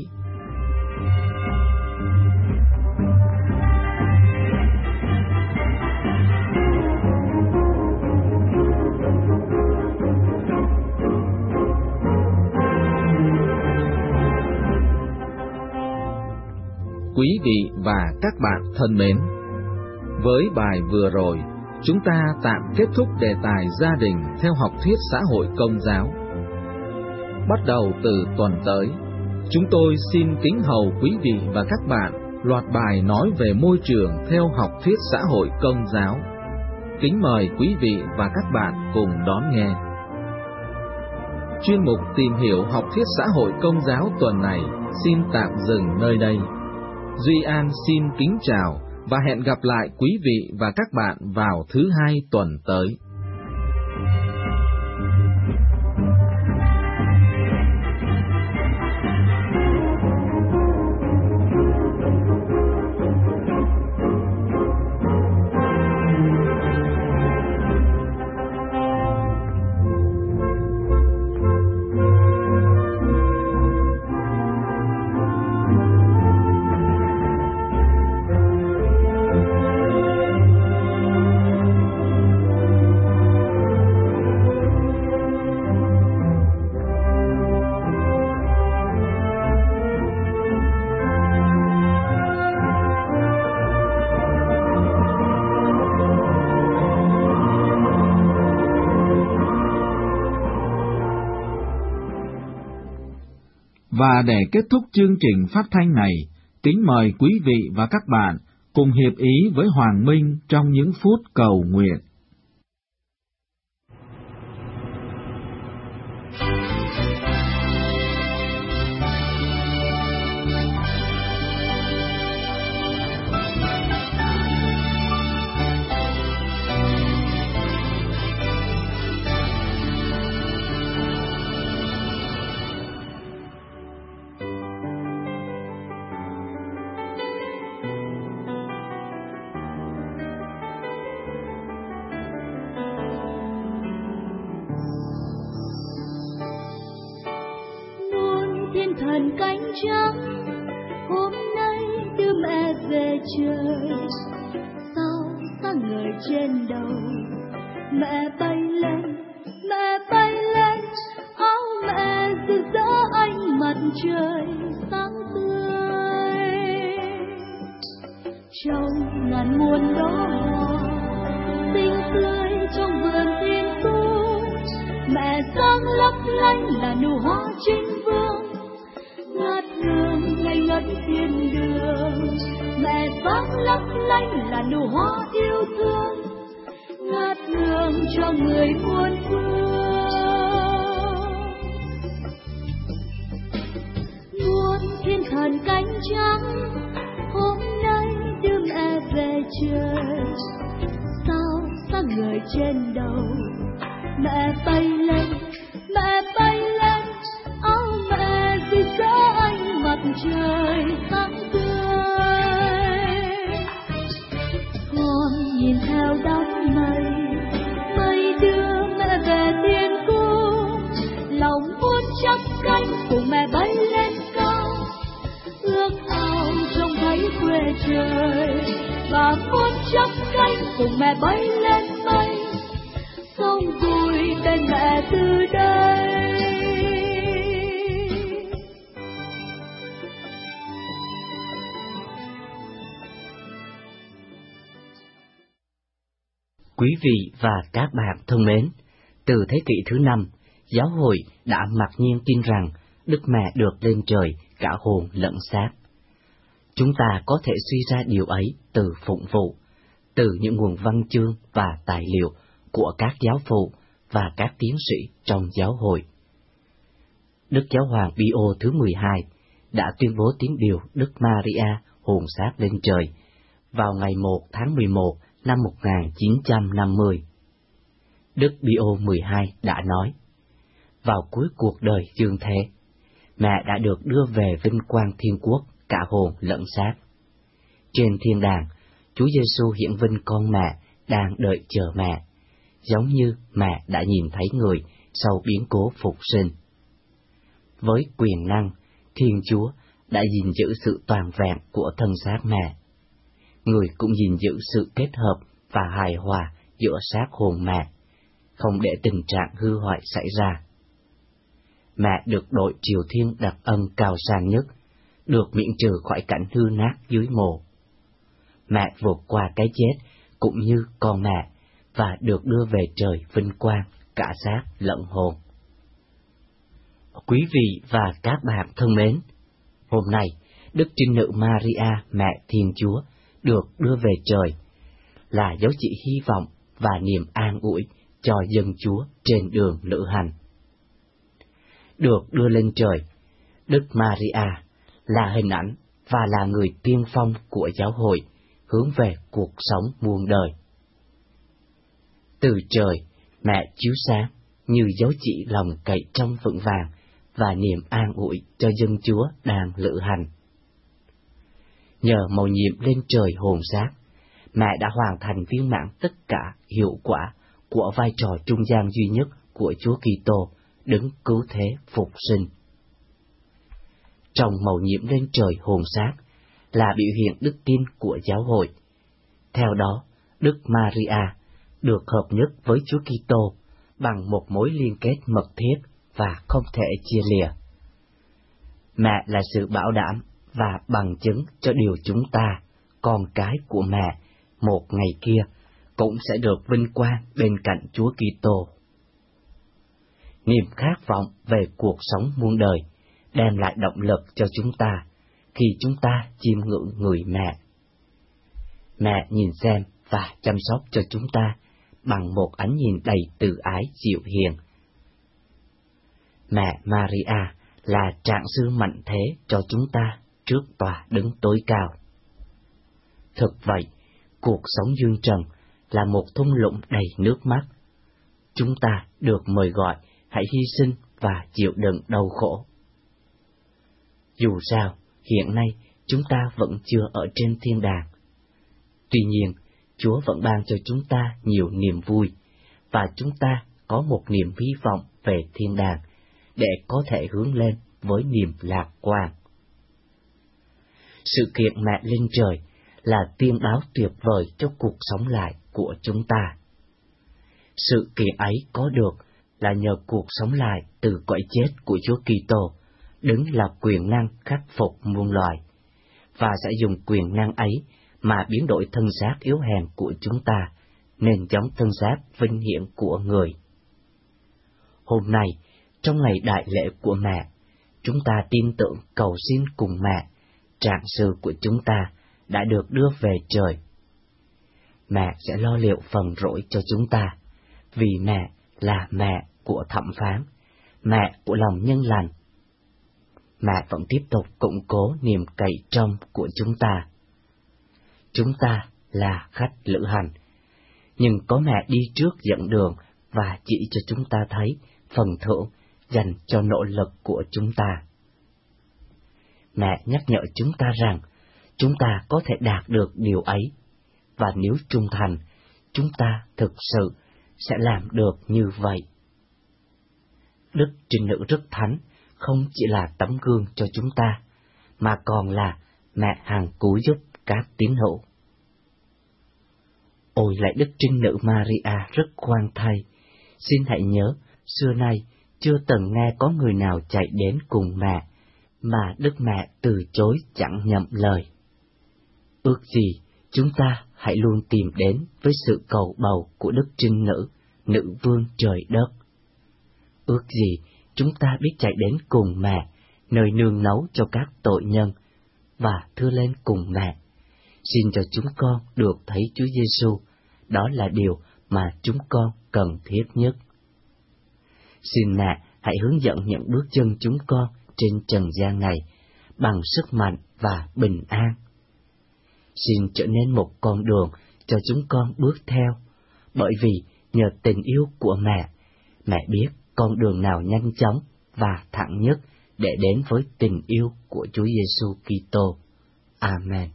Quý vị và các bạn thân mến, với bài vừa rồi, chúng ta tạm kết thúc đề tài gia đình theo học thuyết xã hội công giáo. Bắt đầu từ tuần tới, chúng tôi xin kính hầu quý vị và các bạn loạt bài nói về môi trường theo học thuyết xã hội công giáo. Kính mời quý vị và các bạn cùng đón nghe. Chuyên mục tìm hiểu học thuyết xã hội công giáo tuần này xin tạm dừng nơi đây. Duy An xin kính chào và hẹn gặp lại quý vị và các bạn vào thứ Hai tuần tới. Và để kết thúc chương trình phát thanh này, kính mời quý vị và các bạn cùng hiệp ý với Hoàng Minh trong những phút cầu nguyện. Thần cánh trắng hôm nay đưa mẹ về trời, sao sáng ngời trên đầu mẹ bay lên, áo mẹ rực rỡ ánh mặt trời sáng tươi. Trong ngàn muôn đóa hoa xinh tươi trong vườn thiên tu, mẹ sáng lấp lánh là nụ hoa chính vương. Ngát hương ngây ngất thiên đường, mẹ sáng lấp lánh là nụ hoa yêu thương, ngát hương cho người muôn phương. Muôn thiên thần cánh trắng hôm nay đưa mẹ về trời, sao sáng ngời trên đầu mẹ bay lên, áo mẹ rực rỡ ánh mặt trời sáng tươi. Con nhìn theo đám mây, mây đưa mẹ về thiên cung, lòng muốn chắp cánh cùng mẹ bay lên cao, ước ao trông thấy quê trời và muốn chắp cánh cùng mẹ bay lên mây, sống vui bên mẹ từ đây. Quý vị và các bạn thân mến, từ thế kỷ thứ 5, giáo hội đã mặc nhiên tin rằng Đức Mẹ được lên trời cả hồn lẫn xác. Chúng ta có thể suy ra điều ấy từ phụng vụ, từ những nguồn văn chương và tài liệu của các giáo phụ và các tiến sĩ trong giáo hội. Đức Giáo hoàng Pio thứ 12 đã tuyên bố tín điều Đức Maria hồn xác lên trời vào ngày 1 tháng 11 năm 1950. Đức Pio 12 đã nói: vào cuối cuộc đời dương thế, mẹ đã được đưa về vinh quang thiên quốc cả hồn lẫn xác. Trên thiên đàng, Chúa Giêsu hiện vinh con mẹ đang đợi chờ mẹ, giống như mẹ đã nhìn thấy người sau biến cố phục sinh. Với quyền năng, Thiên Chúa đã gìn giữ sự toàn vẹn của thân xác mẹ. Người cũng gìn giữ sự kết hợp và hài hòa giữa xác hồn mẹ, không để tình trạng hư hoại xảy ra. Mẹ được đội triều thiên đặc ân cao sang nhất, được miễn trừ khỏi cảnh hư nát dưới mồ. Mẹ vượt qua cái chết cũng như con mẹ và được đưa về trời vinh quang cả xác lẫn hồn. Quý vị và các bạn thân mến, hôm nay Đức Trinh Nữ Maria Mẹ Thiên Chúa được đưa về trời là dấu chỉ hy vọng và niềm an ủi cho dân Chúa trên đường lữ hành. Được đưa lên trời, Đức Maria là hình ảnh và là người tiên phong của giáo hội hướng về cuộc sống muôn đời. Từ trời, mẹ chiếu sáng như dấu chỉ lòng cậy trông vững vàng và niềm an ủi cho dân Chúa đang lữ hành. Nhờ mầu nhiệm lên trời hồn xác, mẹ đã hoàn thành viên mãn tất cả hiệu quả của vai trò trung gian duy nhất của Chúa Kitô đứng cứu thế phục sinh. Trong mầu nhiệm lên trời hồn xác là biểu hiện đức tin của giáo hội. Theo đó, Đức Maria được hợp nhất với Chúa Kitô bằng một mối liên kết mật thiết và không thể chia lìa. Mẹ là sự bảo đảm và bằng chứng cho điều chúng ta, con cái của mẹ, một ngày kia cũng sẽ được vinh quang bên cạnh Chúa Kitô. Niềm khát vọng về cuộc sống muôn đời đem lại động lực cho chúng ta khi chúng ta chiêm ngưỡng người mẹ. Mẹ nhìn xem và chăm sóc cho chúng ta bằng một ánh nhìn đầy từ ái dịu hiền. Mẹ Maria là trạng sư mạnh thế cho chúng ta trước tòa đứng tối cao. Thực vậy, cuộc sống dương trần là một thung lũng đầy nước mắt. Chúng ta được mời gọi hãy hy sinh và chịu đựng đau khổ. Dù sao, hiện nay chúng ta vẫn chưa ở trên thiên đàng. Tuy nhiên, Chúa vẫn ban cho chúng ta nhiều niềm vui, và chúng ta có một niềm hy vọng về thiên đàng để có thể hướng lên với niềm lạc quan. Sự kiện mẹ lên trời là tiên báo tuyệt vời cho cuộc sống lại của chúng ta. Sự kiện ấy có được là nhờ cuộc sống lại từ cõi chết của Chúa Kitô, đứng là quyền năng khắc phục muôn loài, và sẽ dùng quyền năng ấy mà biến đổi thân xác yếu hèn của chúng ta nên giống thân xác vinh hiển của người. Hôm nay, trong ngày đại lễ của mẹ, chúng ta tin tưởng cầu xin cùng mẹ, trạng sư của chúng ta đã được đưa về trời. Mẹ sẽ lo liệu phần rỗi cho chúng ta, vì mẹ là mẹ của thẩm phán, mẹ của lòng nhân lành. Mẹ vẫn tiếp tục củng cố niềm cậy trông của chúng ta. Chúng ta là khách lữ hành, nhưng có mẹ đi trước dẫn đường và chỉ cho chúng ta thấy phần thưởng dành cho nỗ lực của chúng ta. Mẹ nhắc nhở chúng ta rằng chúng ta có thể đạt được điều ấy, và nếu trung thành, chúng ta thực sự sẽ làm được như vậy. Đức Trinh Nữ rất thánh không chỉ là tấm gương cho chúng ta, mà còn là mẹ hằng cứu giúp các tín hữu. Ôi lạy Đức Trinh Nữ Maria rất khoan thai, xin hãy nhớ, xưa nay chưa từng nghe có người nào chạy đến cùng mẹ, mà Đức Mẹ từ chối chẳng nhậm lời. Ước gì chúng ta hãy luôn tìm đến với sự cầu bầu của Đức Trinh Nữ, Nữ Vương trời đất. Ước gì chúng ta biết chạy đến cùng mẹ, nơi nương náu cho các tội nhân, và thưa lên cùng mẹ, xin cho chúng con được thấy Chúa Giêsu. Đó là điều mà chúng con cần thiết nhất. Xin mẹ hãy hướng dẫn những bước chân chúng con trên trần gian này bằng sức mạnh và bình an. Xin trở nên một con đường cho chúng con bước theo, bởi vì nhờ tình yêu của mẹ biết con đường nào nhanh chóng và thẳng nhất để đến với tình yêu của Chúa Giêsu Kitô. Amen.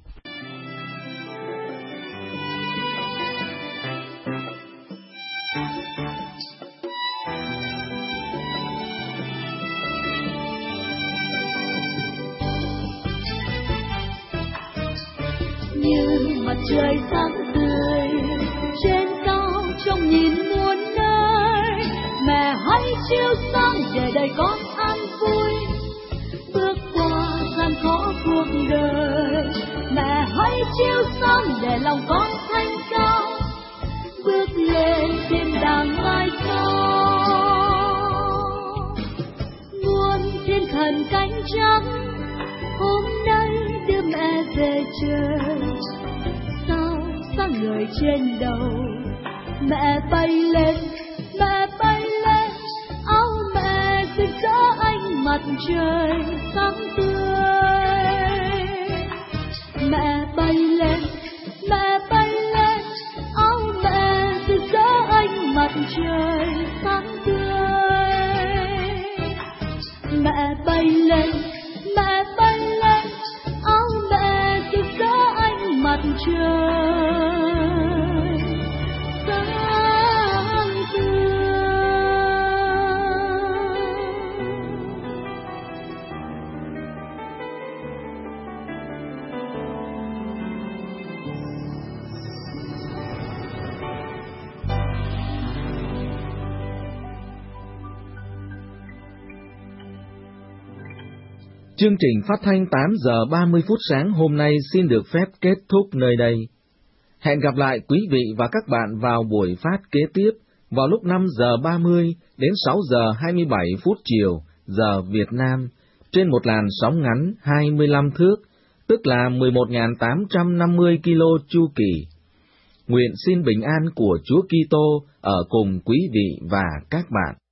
Như mặt trời sáng tươi trên cao trong nhìn muôn nơi, mẹ hãy chiếu sáng để đời con an vui. Bước qua gian khó cuộc đời, mẹ hãy chiếu sáng để lòng con thanh cao. Bước lên thiên đàng mai sau, luôn thiên thần cánh trắng. Hôm nay đưa mẹ về trời, sao sáng người trên đầu. Mẹ bay lên, áo mẹ rực rỡ ánh mặt trời sáng tươi. Mẹ bay lên, áo mẹ rực rỡ ánh mặt trời sáng tươi. Mẹ bay lên, áo mẹ rực rỡ ánh mặt trời sáng tươi. Chương trình phát thanh 8 giờ 30 phút sáng hôm nay xin được phép kết thúc nơi đây. Hẹn gặp lại quý vị và các bạn vào buổi phát kế tiếp vào lúc 5 giờ 30 đến 6 giờ 27 phút chiều giờ Việt Nam trên một làn sóng ngắn 25 thước, tức là 11.850 kilo chu kỳ. Nguyện xin bình an của Chúa Kitô ở cùng quý vị và các bạn.